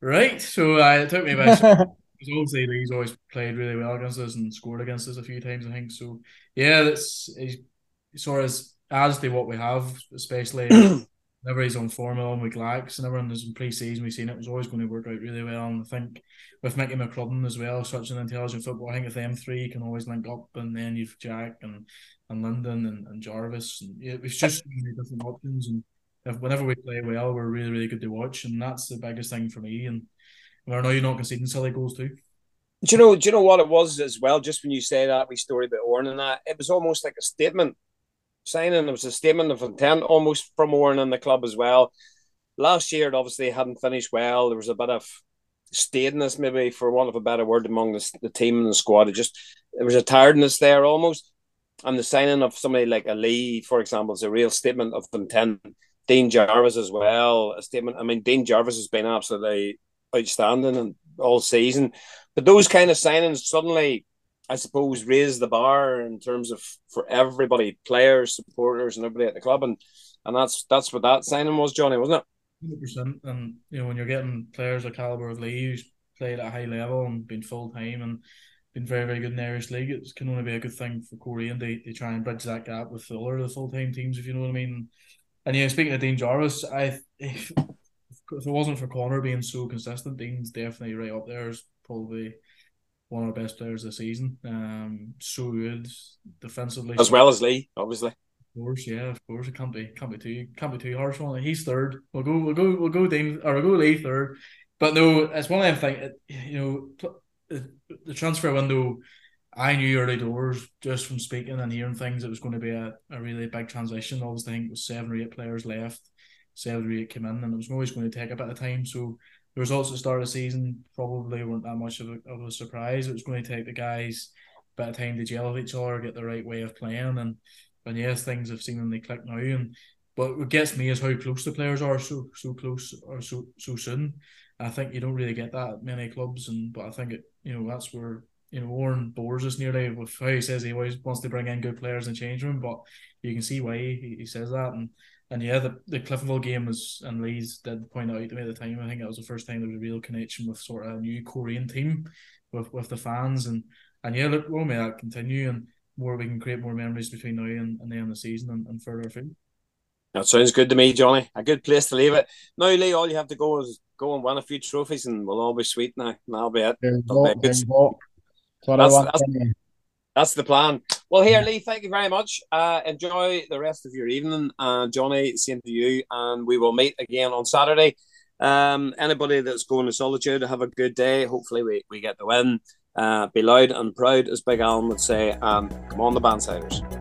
Right, so uh, it took me by surprise. Obviously, he's always played really well against us and scored against us a few times, I think. So, yeah, that's he's sort of adds to what we have, especially whenever he's on form along with Glax. Whenever in this pre-season we've seen it was always going to work out really well. And I think with Mickey McCrudden as well, such an intelligent football, I think if them three can always link up, and then you've Jack and and Lyndon and, and Jarvis, and yeah, it's just so many different options. And if whenever we play well, we're really really good to watch, and that's the biggest thing for me. And we're now not conceding silly goals too. Do you know? Do you know what it was as well? Just when you say that we story about Oran and that, it was almost like a statement signing. It was a statement of intent almost from Oran and the club as well. Last year, it obviously hadn't finished well. There was a bit of staidness, maybe for want of a better word, among the, the team and the squad. It just there was a tiredness there almost. And the signing of somebody like a Lee, for example, is a real statement of intent. Dean Jarvis as well, a statement. I mean, Dean Jarvis has been absolutely outstanding and all season. But those kind of signings suddenly, I suppose, raise the bar in terms of for everybody, players, supporters, and everybody at the club. And and that's that's what that signing was, Johnny, wasn't it? one hundred percent. And you know, when you're getting players of caliber of Lee who's played at a high level and been full time and been very, very good in the Irish League, it can only be a good thing for Corey, and they, they try and bridge that gap with the other the full time teams, if you know what I mean. And yeah, speaking of Dean Jarvis, I if, if it wasn't for Connor being so consistent, Dean's definitely right up there as probably one of our best players this season. Um, so good defensively, as well as Lee, obviously. Of course, yeah, of course. It can't be, can't be too, can't be too harsh on it. He's third. We'll go, we'll go, we'll go Dean or we'll go Lee third. But no, it's one of them things. You know, the transfer window. I knew early doors just from speaking and hearing things. It was going to be a, a really big transition. Obviously, I think it was seven or eight players left. Seven or eight came in, and it was always going to take a bit of time. So the results at the start of the season probably weren't that much of a, of a surprise. It was going to take the guys a bit of time to gel with each other, get the right way of playing, and and yes, things have seemingly clicked now. And but what gets me is how close the players are, so so close or so so soon. I think you don't really get that at many clubs, and but I think it you know that's where you know Oran bores us nearly with how he says he always wants to bring in good players and change them, but you can see why he, he says that. And and yeah, the the Cliftonville game was, and Leeds did point out to me at the time, I think that was the first time there was a real connection with sort of a new Korean team with with the fans, and and yeah, look, we'll make that continue, and more we can create more memories between now and, and the end of the season and, and further afield. That sounds good to me, Johnny. A good place to leave it. Now, Lee, all you have to go is go and win a few trophies, and we'll all be sweet now. And that'll be it. There you go, there you go. That's what that's, I want. That's, that's the plan. Well, here, Lee, thank you very much. Uh, enjoy the rest of your evening. And uh, Johnny, same to you. And we will meet again on Saturday. Um, anybody that's going to Solitude, have a good day. Hopefully we, we get the win. Uh, be loud and proud, as Big Alan would say. And come on, the Bandsiders.